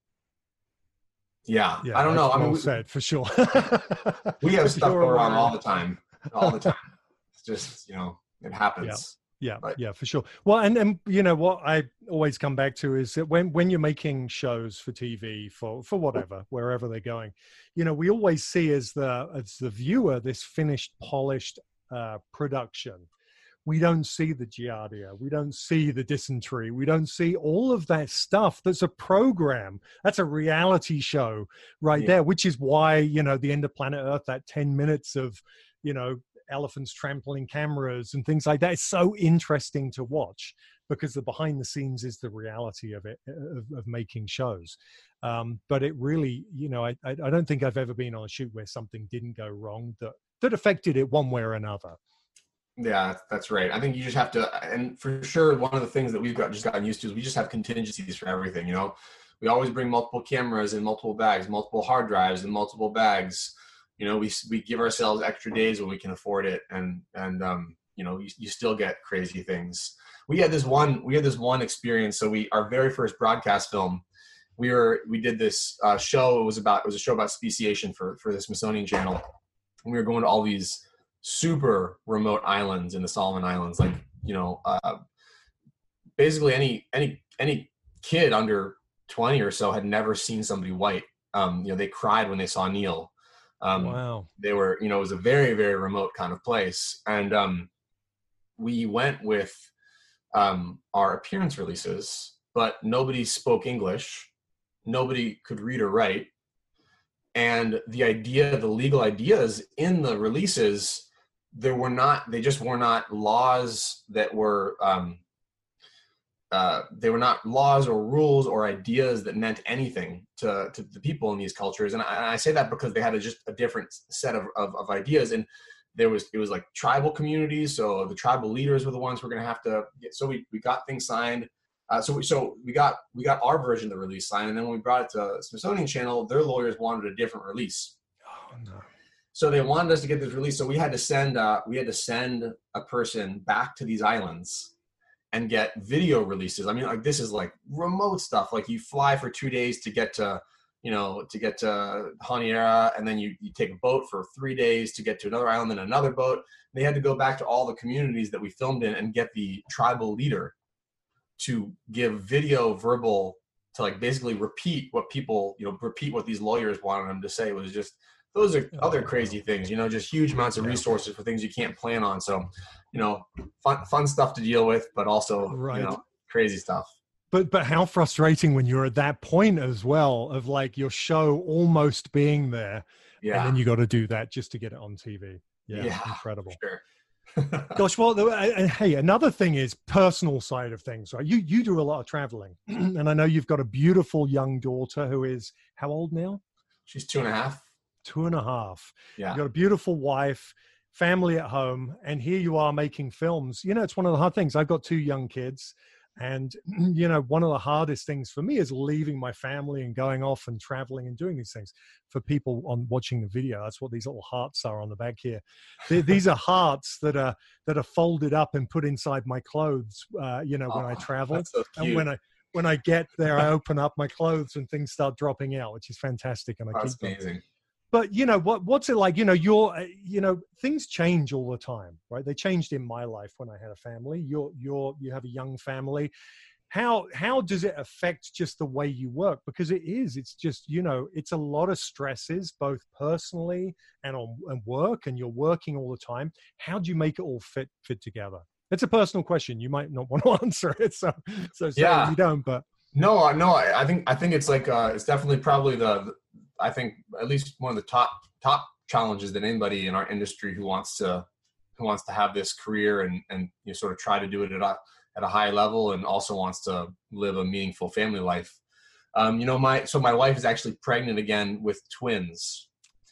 C: Yeah.
B: yeah
C: I don't know. I mean,
B: well
C: we,
B: said, for sure.
C: we have stuff
B: You're
C: go wrong
B: aware.
C: all the time, all the time. It's just, you know, it happens.
B: Yeah. Yeah,
C: But,
B: yeah, for sure. Well, and, and you know what I always come back to is that when, when you're making shows for T V, for, for whatever, wherever they're going, you know, we always see as the as the viewer this finished, polished uh, production. We don't see the Giardia, we don't see the dysentery, we don't see all of that stuff. That's a program. That's a reality show right
C: yeah.
B: there, which is why, you know, the End of Planet Earth, that ten minutes of, you know, elephants trampling cameras and things like that. It's so interesting to watch because the behind the scenes is the reality of it, of, of making shows. Um, but it really, you know, I, I don't think I've ever been on a shoot where something didn't go wrong that, that affected it one way or another.
C: Yeah, that's right. I think you just have to, and for sure, one of the things that we've got just gotten used to is we just have contingencies for everything. You know, we always bring multiple cameras in multiple bags, multiple hard drives in multiple bags. You know, we we give ourselves extra days when we can afford it, and and um, you know, you, you still get crazy things. We had this one, we had this one experience. So we, our very first broadcast film, we were we did this uh, show. It was about it was a show about speciation for for the Smithsonian Channel, and we were going to all these super remote islands in the Solomon Islands, like, you know, uh, basically any any any kid under twenty or so had never seen somebody white. Um, you know, they cried when they saw Neil. Um,
B: Wow.
C: They were, you know, it was a very, very remote kind of place. And um, we went with um, our appearance releases, but nobody spoke English. Nobody could read or write. And the idea, the legal ideas in the releases, there were not, they just were not laws that were, um, uh, they were not laws or rules or ideas that meant anything to, to the people in these cultures. And I, and I say that because they had a, just a different set of, of, of ideas. And there was, it was like tribal communities. So the tribal leaders were the ones who were going to have to get, so we, we got things signed. Uh, so we, so we got, we got our version of the release signed. And then when we brought it to Smithsonian Channel, their lawyers wanted a different release.
B: Oh no.
C: So they wanted us to get this release. So we had to send, uh, we had to send a person back to these islands and get video releases. I mean, like this is like remote stuff. Like you fly for two days to get to, you know, to get to Honiara, and then you, you take a boat for three days to get to another island and another boat. They had to go back to all the communities that we filmed in and get the tribal leader to give video verbal to like basically repeat what people, you know, repeat what these lawyers wanted them to say. It was just, those are other crazy things, you know, just huge amounts of resources for things you can't plan on. So, you know, fun, fun stuff to deal with, but also, right. you know, crazy stuff.
B: But, but how frustrating when you're at that point as well of like your show almost being there. Yeah. And then you got to do that just to get it on T V. Yeah. yeah incredible.
C: Sure.
B: Gosh, well, and hey, another thing is personal side of things, right? You, you do a lot of traveling and I know you've got a beautiful young daughter who is how old now?
C: She's two and a half.
B: Two and a half.
C: Yeah.
B: You've got a beautiful wife, family at home, and here you are making films. You know, it's one of the hard things. I've got two young kids, and, you know, one of the hardest things for me is leaving my family and going off and traveling and doing these things. For people on watching the video, that's what these little hearts are on the back here. These are hearts that are that are folded up and put inside my clothes, uh, you know, when oh, I travel.
C: So
B: and when I when I get there, I open up my clothes and things start dropping out, which is fantastic. And I
C: that's
B: keep
C: amazing.
B: Them. But, you know, what what's it like? You know, you're, you know, things change all the time, right? They changed in my life when I had a family. You're, you're, you have a young family. How, how does it affect just the way you work? Because it is, it's just, you know, it's a lot of stresses, both personally and on and work, and you're working all the time. How do you make it all fit, fit together? It's a personal question. You might not want to answer it. So, so
C: yeah.
B: you don't, but.
C: No, no, I, I think, I think it's like, uh, it's definitely probably the, the I think at least one of the top top challenges that anybody in our industry who wants to who wants to have this career and and you know, sort of try to do it at a at a high level and also wants to live a meaningful family life. Um, you know, my so my wife is actually pregnant again with twins.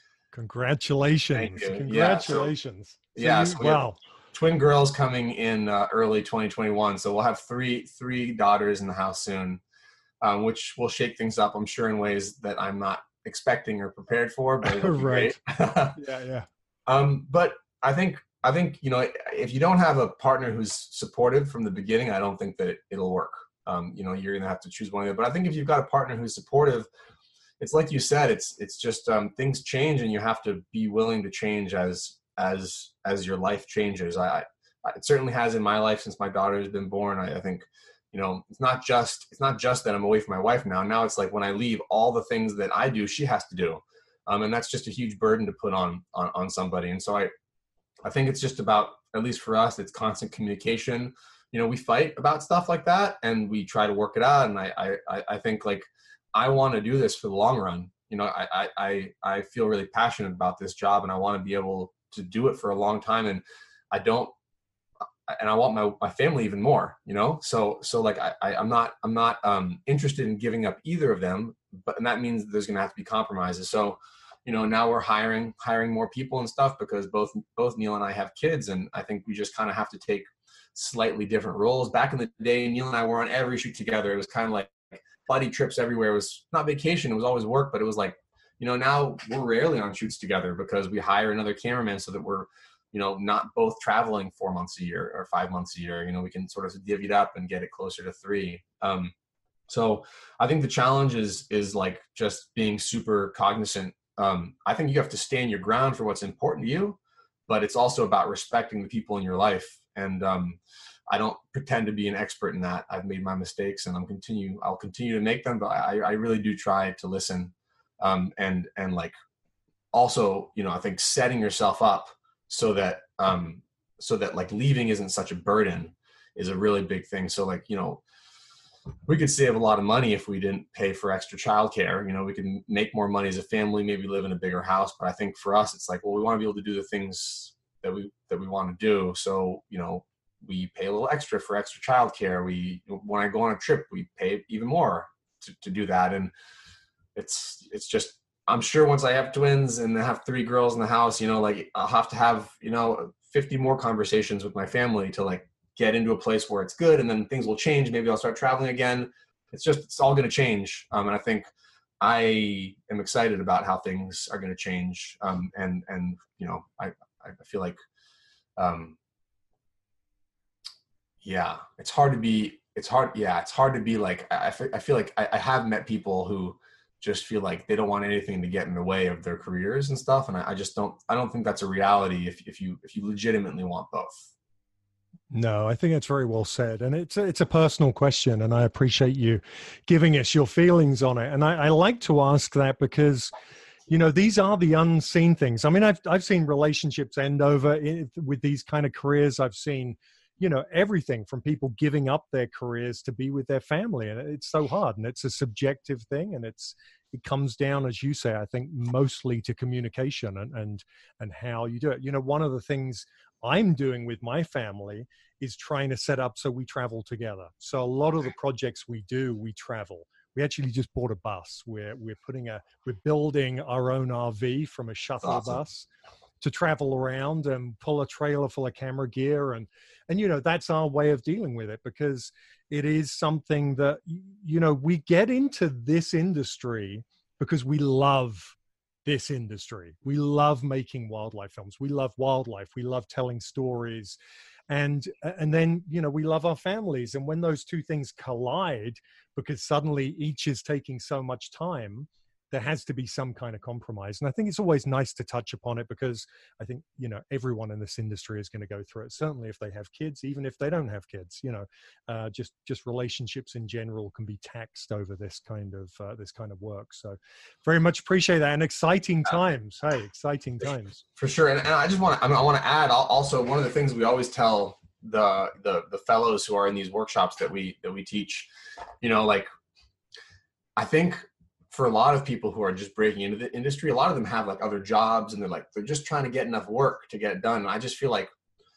B: Congratulations! Congratulations!
C: Yeah, so,
B: so
C: yeah, so
B: wow.
C: Twin girls coming in uh, early twenty twenty-one. So we'll have three three daughters in the house soon, um, which will shake things up, I'm sure, in ways that I'm not expecting or prepared for, but it'll be
B: right.
C: great.
B: yeah, yeah.
C: Um, but I think I think you know if you don't have a partner who's supportive from the beginning, I don't think that it, it'll work. Um, you know, you're gonna have to choose one of them. But I think if you've got a partner who's supportive, it's like you said, it's it's just um, things change, and you have to be willing to change as as as your life changes. I, I it certainly has in my life since my daughter has been born. I, I think. You know, it's not just it's not just that I'm away from my wife now. Now it's like when I leave, all the things that I do, she has to do, um, and that's just a huge burden to put on, on on somebody. And so I, I think it's just about, at least for us, it's constant communication. You know, we fight about stuff like that, and we try to work it out. And I I I think like I want to do this for the long run. You know, I I I feel really passionate about this job, and I want to be able to do it for a long time. And I don't. And I want my, my family even more, you know? So, so like, I, I I'm not, I'm not um, interested in giving up either of them, but, and that means there's going to have to be compromises. So, you know, now we're hiring, hiring more people and stuff because both, both Neil and I have kids. And I think we just kind of have to take slightly different roles. Back in the day, Neil and I were on every shoot together. It was kind of like buddy trips everywhere. It was not vacation. It was always work, but it was like, you know, now we're rarely on shoots together because we hire another cameraman so that we're, you know, not both traveling four months a year or five months a year. You know, we can sort of divvy it up and get it closer to three. Um, so I think the challenge is, is like just being super cognizant. Um, I think you have to stand your ground for what's important to you, but it's also about respecting the people in your life. And um, I don't pretend to be an expert in that. I've made my mistakes and I'm continue, I'll continue to make them, but I, I really do try to listen. Um, and, and like, also, you know, I think setting yourself up so that, um, so that like leaving isn't such a burden is a really big thing. So like, you know, we could save a lot of money if we didn't pay for extra childcare. You know, we can make more money as a family, maybe live in a bigger house. But I think for us, it's like, well, we want to be able to do the things that we, that we want to do. So, you know, we pay a little extra for extra childcare. We, when I go on a trip, we pay even more to, to do that. And it's, it's just, I'm sure once I have twins and I have three girls in the house, you know, like I'll have to have, you know, fifty more conversations with my family to like get into a place where it's good. And then things will change. Maybe I'll start traveling again. It's just, it's all going to change. Um, and I think I am excited about how things are going to change. Um, and, and, you know, I, I feel like, um, Yeah, it's hard to be, it's hard. Yeah, it's hard to be like, I, I fe- I feel like I, I have met people who just feel like they don't want anything to get in the way of their careers and stuff. And I, I just don't, I don't think that's a reality if, if you, if you legitimately want both.
B: No, I think that's very well said. And it's a, it's a personal question, and I appreciate you giving us your feelings on it. And I, I like to ask that because, you know, these are the unseen things. I mean, I've, I've seen relationships end over in, with these kind of careers. I've seen, you know, everything from people giving up their careers to be with their family. And it's so hard, and it's a subjective thing. And it's, it comes down, as you say, I think mostly to communication and, and, and how you do it. You know, one of the things I'm doing with my family is trying to set up so we travel together. So a lot of the projects we do, we travel. We actually just bought a bus. We're, we're putting a, we're building our own R V from a shuttle
C: Awesome.
B: bus to travel around and pull a trailer full of camera gear. And, and, you know, that's our way of dealing with it, because it is something that, you know, we get into this industry because we love this industry. We love making wildlife films. We love wildlife. We love telling stories. And, and then, you know, we love our families. And when those two things collide, because suddenly each is taking so much time, there has to be some kind of compromise. And I think it's always nice to touch upon it, because I think, you know, everyone in this industry is going to go through it. Certainly if they have kids, even if they don't have kids, you know, uh, just, just relationships in general can be taxed over this kind of, uh, this kind of work. So very much appreciate that. And exciting times. Hey, exciting times.
C: For sure. And, and I just want to, I, mean, I want to add also, one of the things we always tell the, the, the fellows who are in these workshops that we, that we teach, you know, like, I think, for a lot of people who are just breaking into the industry, a lot of them have like other jobs, and they're like, they're just trying to get enough work to get it done. And I just feel like,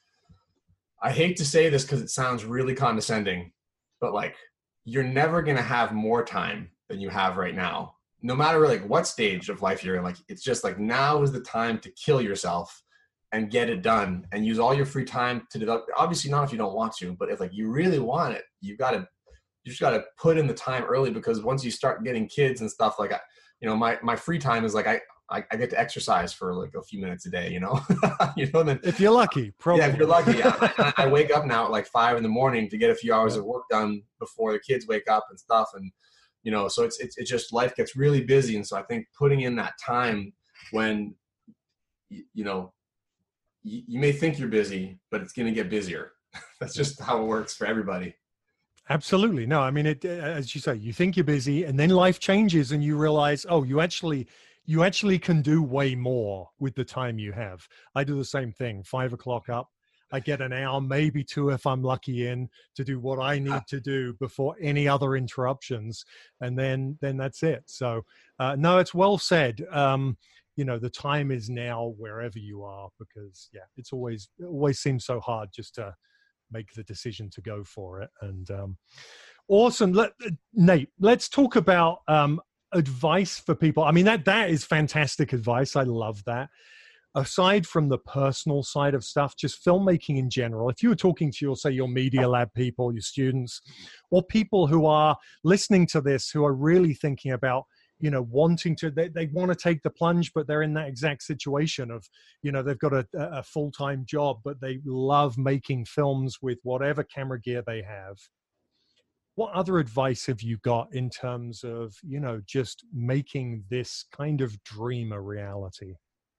C: I hate to say this because it sounds really condescending, but like, you're never going to have more time than you have right now, no matter like what stage of life you're in. Like, it's just like, now is the time to kill yourself and get it done, and use all your free time to develop. Obviously not if you don't want to, but if like you really want it, you've got to you just got to put in the time early, because once you start getting kids and stuff, like, I, you know, my, my free time is like, I, I, I get to exercise for like a few minutes a day, you know, you know, then
B: if you're lucky, probably.
C: Yeah, if you're lucky. Yeah. I, I wake up now at like five in the morning to get a few hours yeah. of work done before the kids wake up and stuff. And, you know, so it's, it's, it's just, life gets really busy. And so I think putting in that time when, you, you know, you, you may think you're busy, but it's going to get busier. That's just how it works for everybody.
B: Absolutely. No, I mean, it, as you say, you think you're busy, and then life changes and you realize, oh, you actually, you actually can do way more with the time you have. I do the same thing. Five o'clock up, I get an hour, maybe two if I'm lucky, in to do what I need to do before any other interruptions. And then, then that's it. So uh, no, it's well said. Um, you know, the time is now wherever you are, because yeah, it's always, it always seems so hard just to make the decision to go for it. And um, awesome. Let, Nate, let's talk about um, advice for people. I mean, that that is fantastic advice. I love that. Aside from the personal side of stuff, just filmmaking in general, if you were talking to your, say, your Media Lab people, your students, or people who are listening to this, who are really thinking about, you know, wanting to, they, they want to take the plunge, but they're in that exact situation of, you know, they've got a, a full-time job, but they love making films with whatever camera gear they have. What other advice have you got in terms of, you know, just making this kind of dream a reality?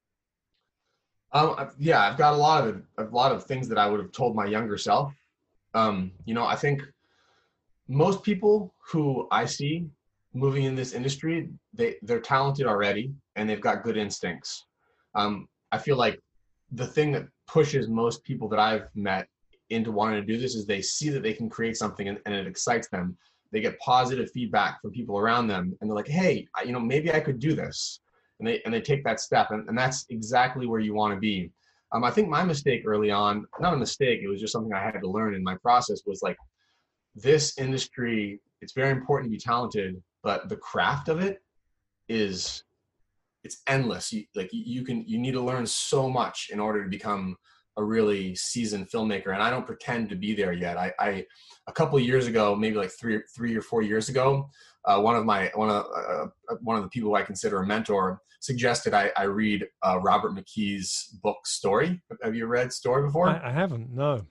C: Um, yeah, I've got a lot of, a lot of things that I would have told my younger self. Um, you know, I think most people who I see moving in this industry, they, they're talented already, and they've got good instincts. Um, I feel like the thing that pushes most people that I've met into wanting to do this is they see that they can create something, and, and it excites them. They get positive feedback from people around them, and they're like, hey, I, you know, maybe I could do this. And they, and they take that step, and, and that's exactly where you want to be. Um, I think my mistake early on, not a mistake, it was just something I had to learn in my process, was like, this industry, it's very important to be talented, but the craft of it is, it's endless. You, like you can, you need to learn so much in order to become a really seasoned filmmaker. And I don't pretend to be there yet. I, I a couple of years ago, maybe like three, three or four years ago, uh, one of my, one of, uh, one of the people I consider a mentor suggested I, I read uh, Robert McKee's book Story. Have you read Story before?
B: I, I haven't, no.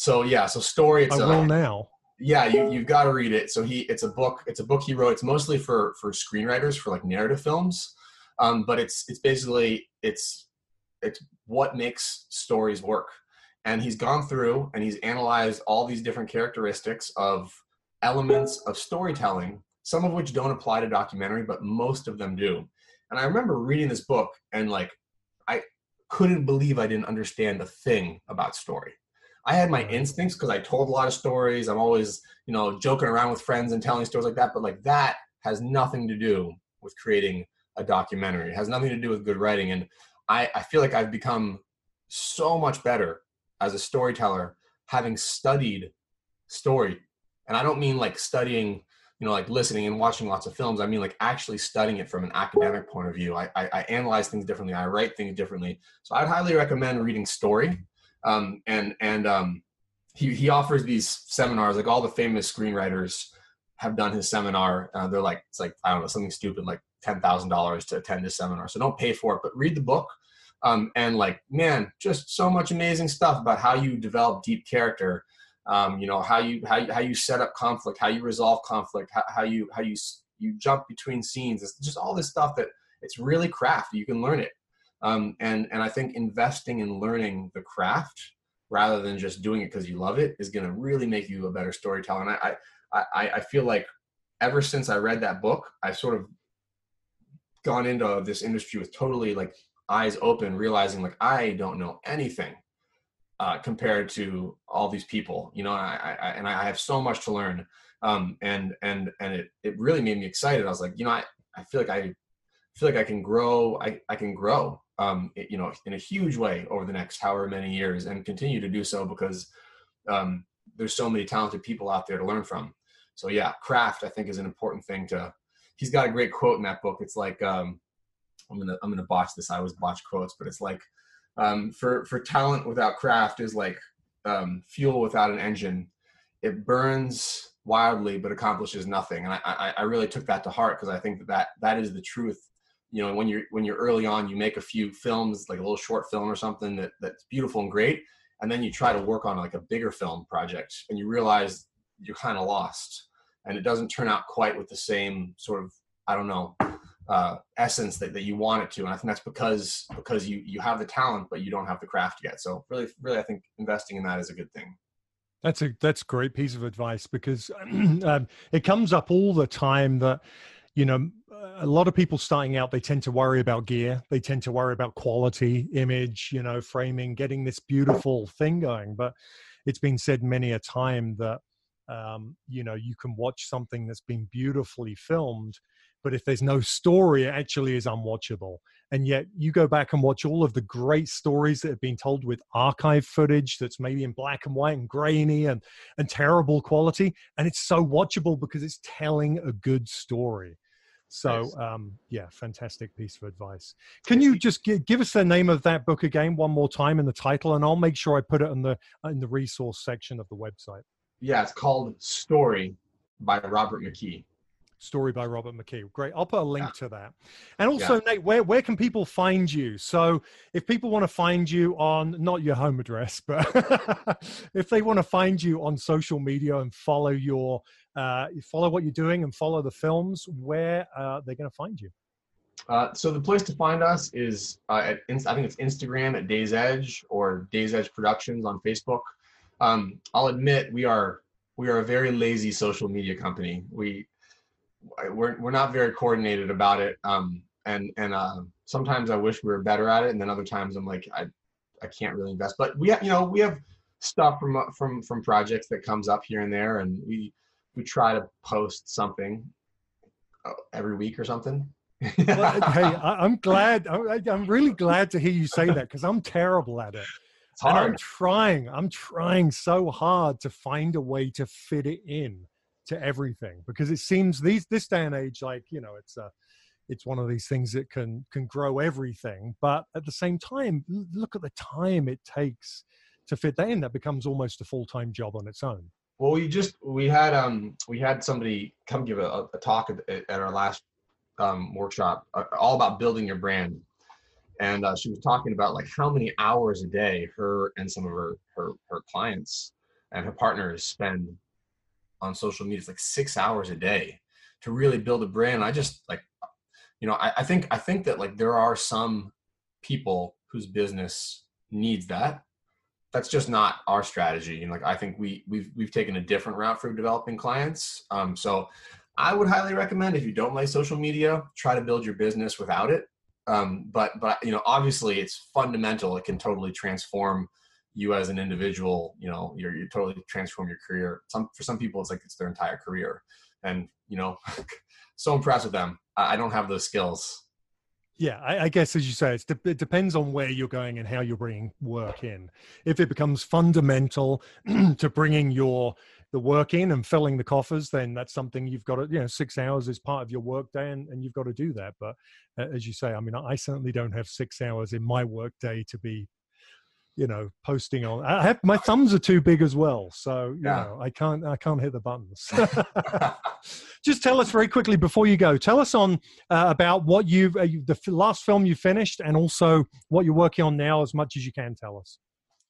C: So yeah, so Story. It's
B: I
C: a,
B: will now.
C: Yeah, you you've got to read it. So he, it's a book. It's a book he wrote. It's mostly for for screenwriters for like narrative films, um, but it's it's basically it's it's what makes stories work. And he's gone through and he's analyzed all these different characteristics of elements of storytelling, some of which don't apply to documentary, but most of them do. And I remember reading this book and like I couldn't believe I didn't understand a thing about story. I had my instincts because I told a lot of stories. I'm always, you know, joking around with friends and telling stories like that. But like that has nothing to do with creating a documentary. It has nothing to do with good writing. And I, I feel like I've become so much better as a storyteller having studied story. And I don't mean like studying, you know, like listening and watching lots of films. I mean like actually studying it from an academic point of view. I, I, I analyze things differently. I write things differently. So I'd highly recommend reading Story. Um, and and um, he, he offers these seminars, like all the famous screenwriters have done his seminar. Uh, they're like, it's like, I don't know, something stupid, like ten thousand dollars to attend this seminar. So don't pay for it, but read the book. Um, and like, man, just so much amazing stuff about how you develop deep character. Um, you know, how you, how you, how you set up conflict, how you resolve conflict, how, how you, how you, you jump between scenes. It's just all this stuff that it's really craft. You can learn it. Um, and, and I think investing in learning the craft rather than just doing it because you love it is going to really make you a better storyteller. And I, I, I feel like ever since I read that book, I've sort of gone into this industry with totally like eyes open, realizing like, I don't know anything uh, compared to all these people, you know, I, I, and I have so much to learn. Um, and, and, and it, it really made me excited. I was like, you know, I, I feel like I feel like I can grow. I, I can grow. Um, you know, in a huge way over the next however many years and continue to do so because um, there's so many talented people out there to learn from. So yeah, craft I think is an important thing to, he's got a great quote in that book. It's like, um, I'm going to, I'm going to botch this. I always botch quotes, but it's like um, for, for talent without craft is like um, fuel without an engine. It burns wildly, but accomplishes nothing. And I, I, I really took that to heart because I think that, that that is the truth. You know, when you're when you're early on, you make a few films, like a little short film or something that, that's beautiful and great, and then you try to work on like a bigger film project, and you realize you're kind of lost, and it doesn't turn out quite with the same sort of, I don't know, uh, essence that, that you want it to. And I think that's because because you you have the talent, but you don't have the craft yet. So really, really, I think investing in that is a good thing.
B: That's a that's a great piece of advice because um, it comes up all the time that, you know, a lot of people starting out, they tend to worry about gear. They tend to worry about quality, image, you know, framing, getting this beautiful thing going. But it's been said many a time that, um, you know, you can watch something that's been beautifully filmed, but if there's no story, it actually is unwatchable. And yet you go back and watch all of the great stories that have been told with archive footage that's maybe in black and white and grainy and, and terrible quality. And it's so watchable because it's telling a good story. So, um, yeah, fantastic piece of advice. Can you just give, give us the name of that book again one more time and the title, and I'll make sure I put it in the in the resource section of the website.
C: Yeah, it's called Story by Robert McKee.
B: Story by Robert McKee. Great. I'll put a link yeah. to that. And also,
C: yeah.
B: Nate, where, where can people find you? So if people want to find you on, not your home address, but if they want to find you on social media and follow your, uh, follow what you're doing and follow the films, where uh, they're going to find you?
C: Uh, so the place to find us is, uh, at, I think it's Instagram at Days Edge or Days Edge Productions on Facebook. Um, I'll admit we are, we are a very lazy social media company. We, We're we're not very coordinated about it, um, and and uh, sometimes I wish we were better at it, and then other times I'm like I I can't really invest. But we have, you know, we have stuff from from from projects that comes up here and there, and we we try to post something every week or something.
B: Well, hey, I, I'm glad. I, I'm really glad to hear you say that because I'm terrible at it.
C: It's hard.
B: And I'm trying. I'm trying so hard to find a way to fit it in to everything, because it seems these this day and age, like, you know, it's a it's one of these things that can can grow everything, but at the same time, look at the time it takes to fit that in. That becomes almost a full-time job on its own.
C: Well, we just we had um we had somebody come give a, a talk at, at our last um workshop, uh, all about building your brand, and uh, she was talking about like how many hours a day her and some of her her her clients and her partners spend on social media, it's like six hours a day to really build a brand. I just like, you know, I, I think, I think that like there are some people whose business needs that. That's just not our strategy. You know, like I think we we've, we've taken a different route for developing clients. Um, so I would highly recommend, if you don't like social media, try to build your business without it. Um, but, but, you know, obviously it's fundamental. It can totally transform you as an individual. You know, you're, you totally transform your career. Some, for some people, it's like, it's their entire career. And, you know, so impressed with them. I don't have those skills.
B: Yeah, I, I guess, as you say, it's de- it depends on where you're going and how you're bringing work in. If it becomes fundamental to bringing your the work in and filling the coffers, then that's something you've got to, you know, six hours is part of your work day, and, and you've got to do that. But uh, as you say, I mean, I certainly don't have six hours in my work day to be, you know, posting on. I have, my thumbs are too big as well, so you
C: Yeah.
B: know, I can't I can't hit the buttons. Just tell us very quickly before you go. Tell us on uh, about what you've uh, you, the f- last film you finished, and also what you're working on now, as much as you can tell us.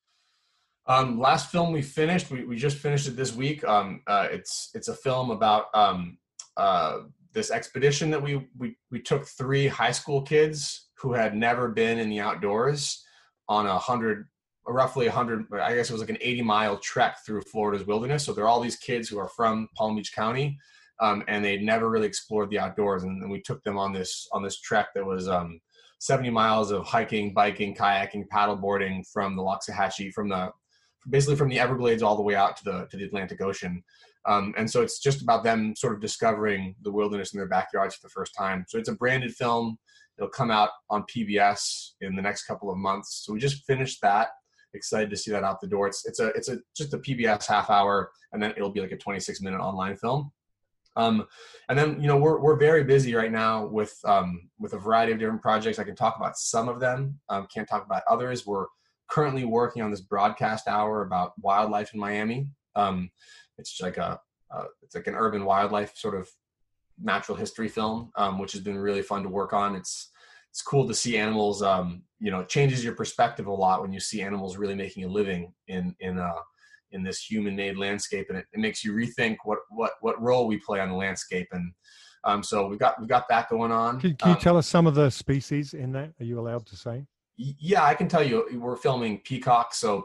C: Um, last film we finished, we, we just finished it this week. Um, uh, it's it's a film about um, uh, this expedition that we, we we took three high school kids who had never been in the outdoors on a hundred, roughly a hundred, I guess it was like an eighty mile trek through Florida's wilderness. So they're all these kids who are from Palm Beach County, um, and they'd never really explored the outdoors. And, and we took them on this on this trek that was um, seventy miles of hiking, biking, kayaking, paddleboarding from the Loxahatchee, from the basically from the Everglades all the way out to the to the Atlantic Ocean. Um, and so it's just about them sort of discovering the wilderness in their backyards for the first time. So it's a branded film. It'll come out on P B S in the next couple of months. So we just finished that. Excited to see that out the door. It's it's a it's a just a P B S half hour, and then it'll be like a twenty-six minute online film. Um, and then, you know, we're we're very busy right now with um, with a variety of different projects. I can talk about some of them. Um, can't talk about others. We're currently working on this broadcast hour about wildlife in Miami. Um, it's like a, uh, it's like an urban wildlife sort of natural history film, um, which has been really fun to work on. It's, it's cool to see animals, um, you know, it changes your perspective a lot when you see animals really making a living in, in, uh, in this human-made landscape. And it, it makes you rethink what, what, what role we play on the landscape. And um, so we've got, we've got that going on.
B: Can, can you
C: um,
B: tell us some of the species in that? Are you allowed to say?
C: Yeah, I can tell you, we're filming peacocks. So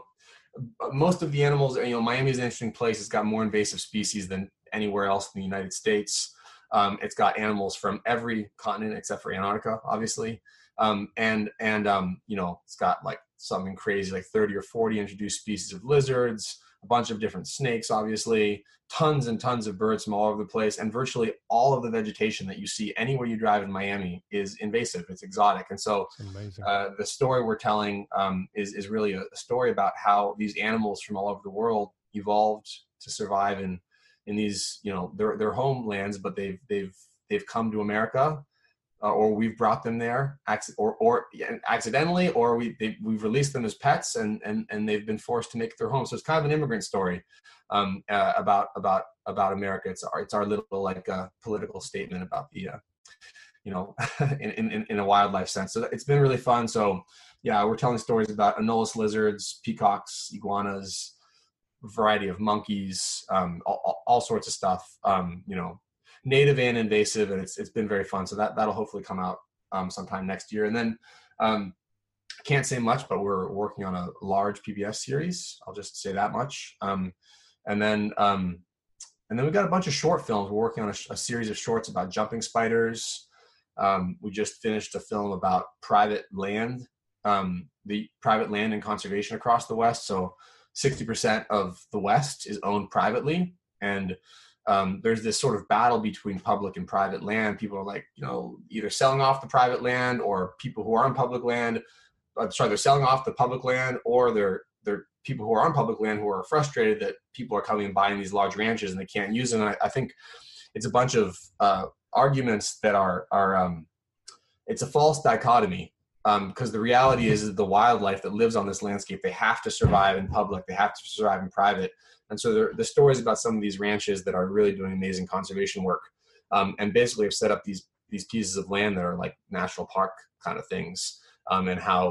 C: most of the animals, you know, Miami is an interesting place. It's got more invasive species than anywhere else in the United States. Um, it's got animals from every continent except for Antarctica, obviously. Um, and, and um, you know, it's got like something crazy, like thirty or forty introduced species of lizards, a bunch of different snakes, obviously, tons and tons of birds from all over the place. And virtually all of the vegetation that you see anywhere you drive in Miami is invasive. It's exotic. And so uh, the story we're telling um, is, is really a, a story about how these animals from all over the world evolved to survive in, in these, you know, their, their homelands, but they've, they've, they've come to America. Uh, or we've brought them there, or or accidentally, or we they, we've released them as pets, and and and they've been forced to make their home. So it's kind of an immigrant story um, uh, about about about America. It's our it's our little like uh, political statement about the, uh, you know, in, in in a wildlife sense. So it's been really fun. So yeah, we're telling stories about Anolis lizards, peacocks, iguanas, a variety of monkeys, um, all, all sorts of stuff. Um, you know. Native and invasive, and it's it's been very fun. So that that'll hopefully come out um, sometime next year. And then um, can't say much, but we're working on a large P B S series. I'll just say that much. Um, and then um, and then we've got a bunch of short films. We're working on a, a series of shorts about jumping spiders. Um, we just finished a film about private land, um, the private land and conservation across the West. So sixty percent of the West is owned privately, and Um, there's this sort of battle between public and private land. People are like, you know, either selling off the private land, or people who are on public land, uh, sorry, they're selling off the public land, or they're, they're people who are on public land who are frustrated that people are coming and buying these large ranches and they can't use them. And I, I think it's a bunch of uh, arguments that are, are um, it's a false dichotomy. Um, because the reality is, is the wildlife that lives on this landscape, they have to survive in public, they have to survive in private. And so the stories about some of these ranches that are really doing amazing conservation work, um, and basically have set up these these pieces of land that are like national park kind of things, um, and how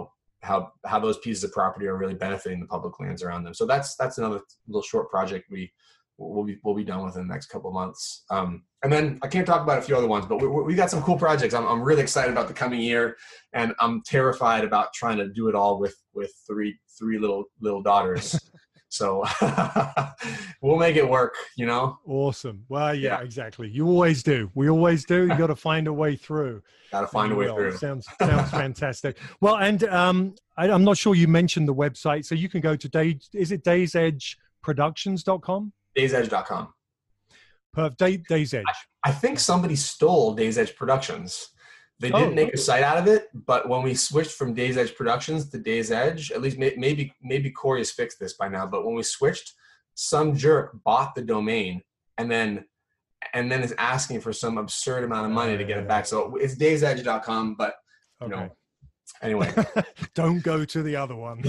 C: how how those pieces of property are really benefiting the public lands around them. So that's that's another little short project we we'll be we'll be done with in the next couple of months. Um, and then I can't talk about a few other ones, but we we got some cool projects. I'm I'm really excited about the coming year, and I'm terrified about trying to do it all with with three three little little daughters. So we'll make it work, you know?
B: Awesome. Well, yeah, yeah, exactly. You always do. We always do. You got to find a way through.
C: Got to find a way through.
B: Sounds sounds fantastic. Well, and um, I, I'm not sure you mentioned the website, so you can go to Day. Is it days edge productions dot com?
C: days edge dot com.
B: Perfect. Day, Days Edge.
C: I, I think somebody stole Days Edge Productions. They didn't
B: oh,
C: make a site out of it, but when we switched from Days Edge Productions to Days Edge, at least may, maybe maybe Corey has fixed this by now, but when we switched, some jerk bought the domain and then and then is asking for some absurd amount of money to get it back. So it's days edge dot com, but you
B: okay.
C: know, anyway.
B: Don't go to the other one.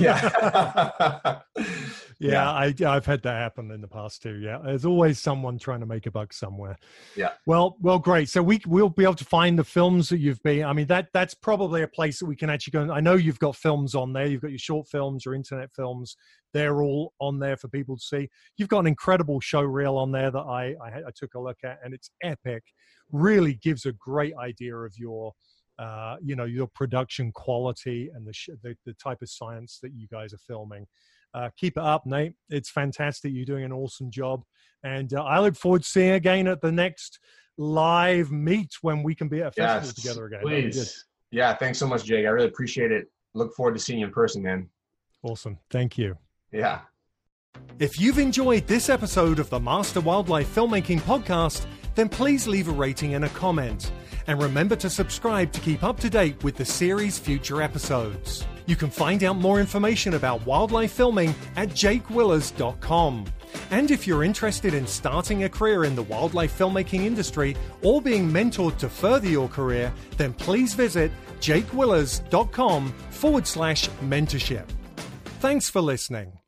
C: Yeah.
B: Yeah,
C: yeah.
B: I, I've had that happen in the past too. Yeah, there's always someone trying to make a buck somewhere.
C: Yeah.
B: Well, well, great. So we we'll be able to find the films that you've been. I mean, that that's probably a place that we can actually go. I know you've got films on there. You've got your short films, your internet films. They're all on there for people to see. You've got an incredible show reel on there that I I, I took a look at, and it's epic. Really gives a great idea of your. Uh, you know, your production quality and the, sh- the the type of science that you guys are filming. Uh, keep it up, Nate. It's fantastic. You're doing an awesome job. And uh, I look forward to seeing you again at the next live meet when we can be at a festival
C: yes,
B: together again.
C: Please. Yeah, thanks so much, Jake. I really appreciate it. Look forward to seeing you in person, man.
B: Awesome. Thank you.
C: Yeah.
B: If you've enjoyed this episode of the Master Wildlife Filmmaking Podcast, then please leave a rating and a comment. And remember to subscribe to keep up to date with the series' future episodes. You can find out more information about wildlife filming at jake willers dot com. And if you're interested in starting a career in the wildlife filmmaking industry or being mentored to further your career, then please visit jake willers dot com forward slash mentorship. Thanks for listening.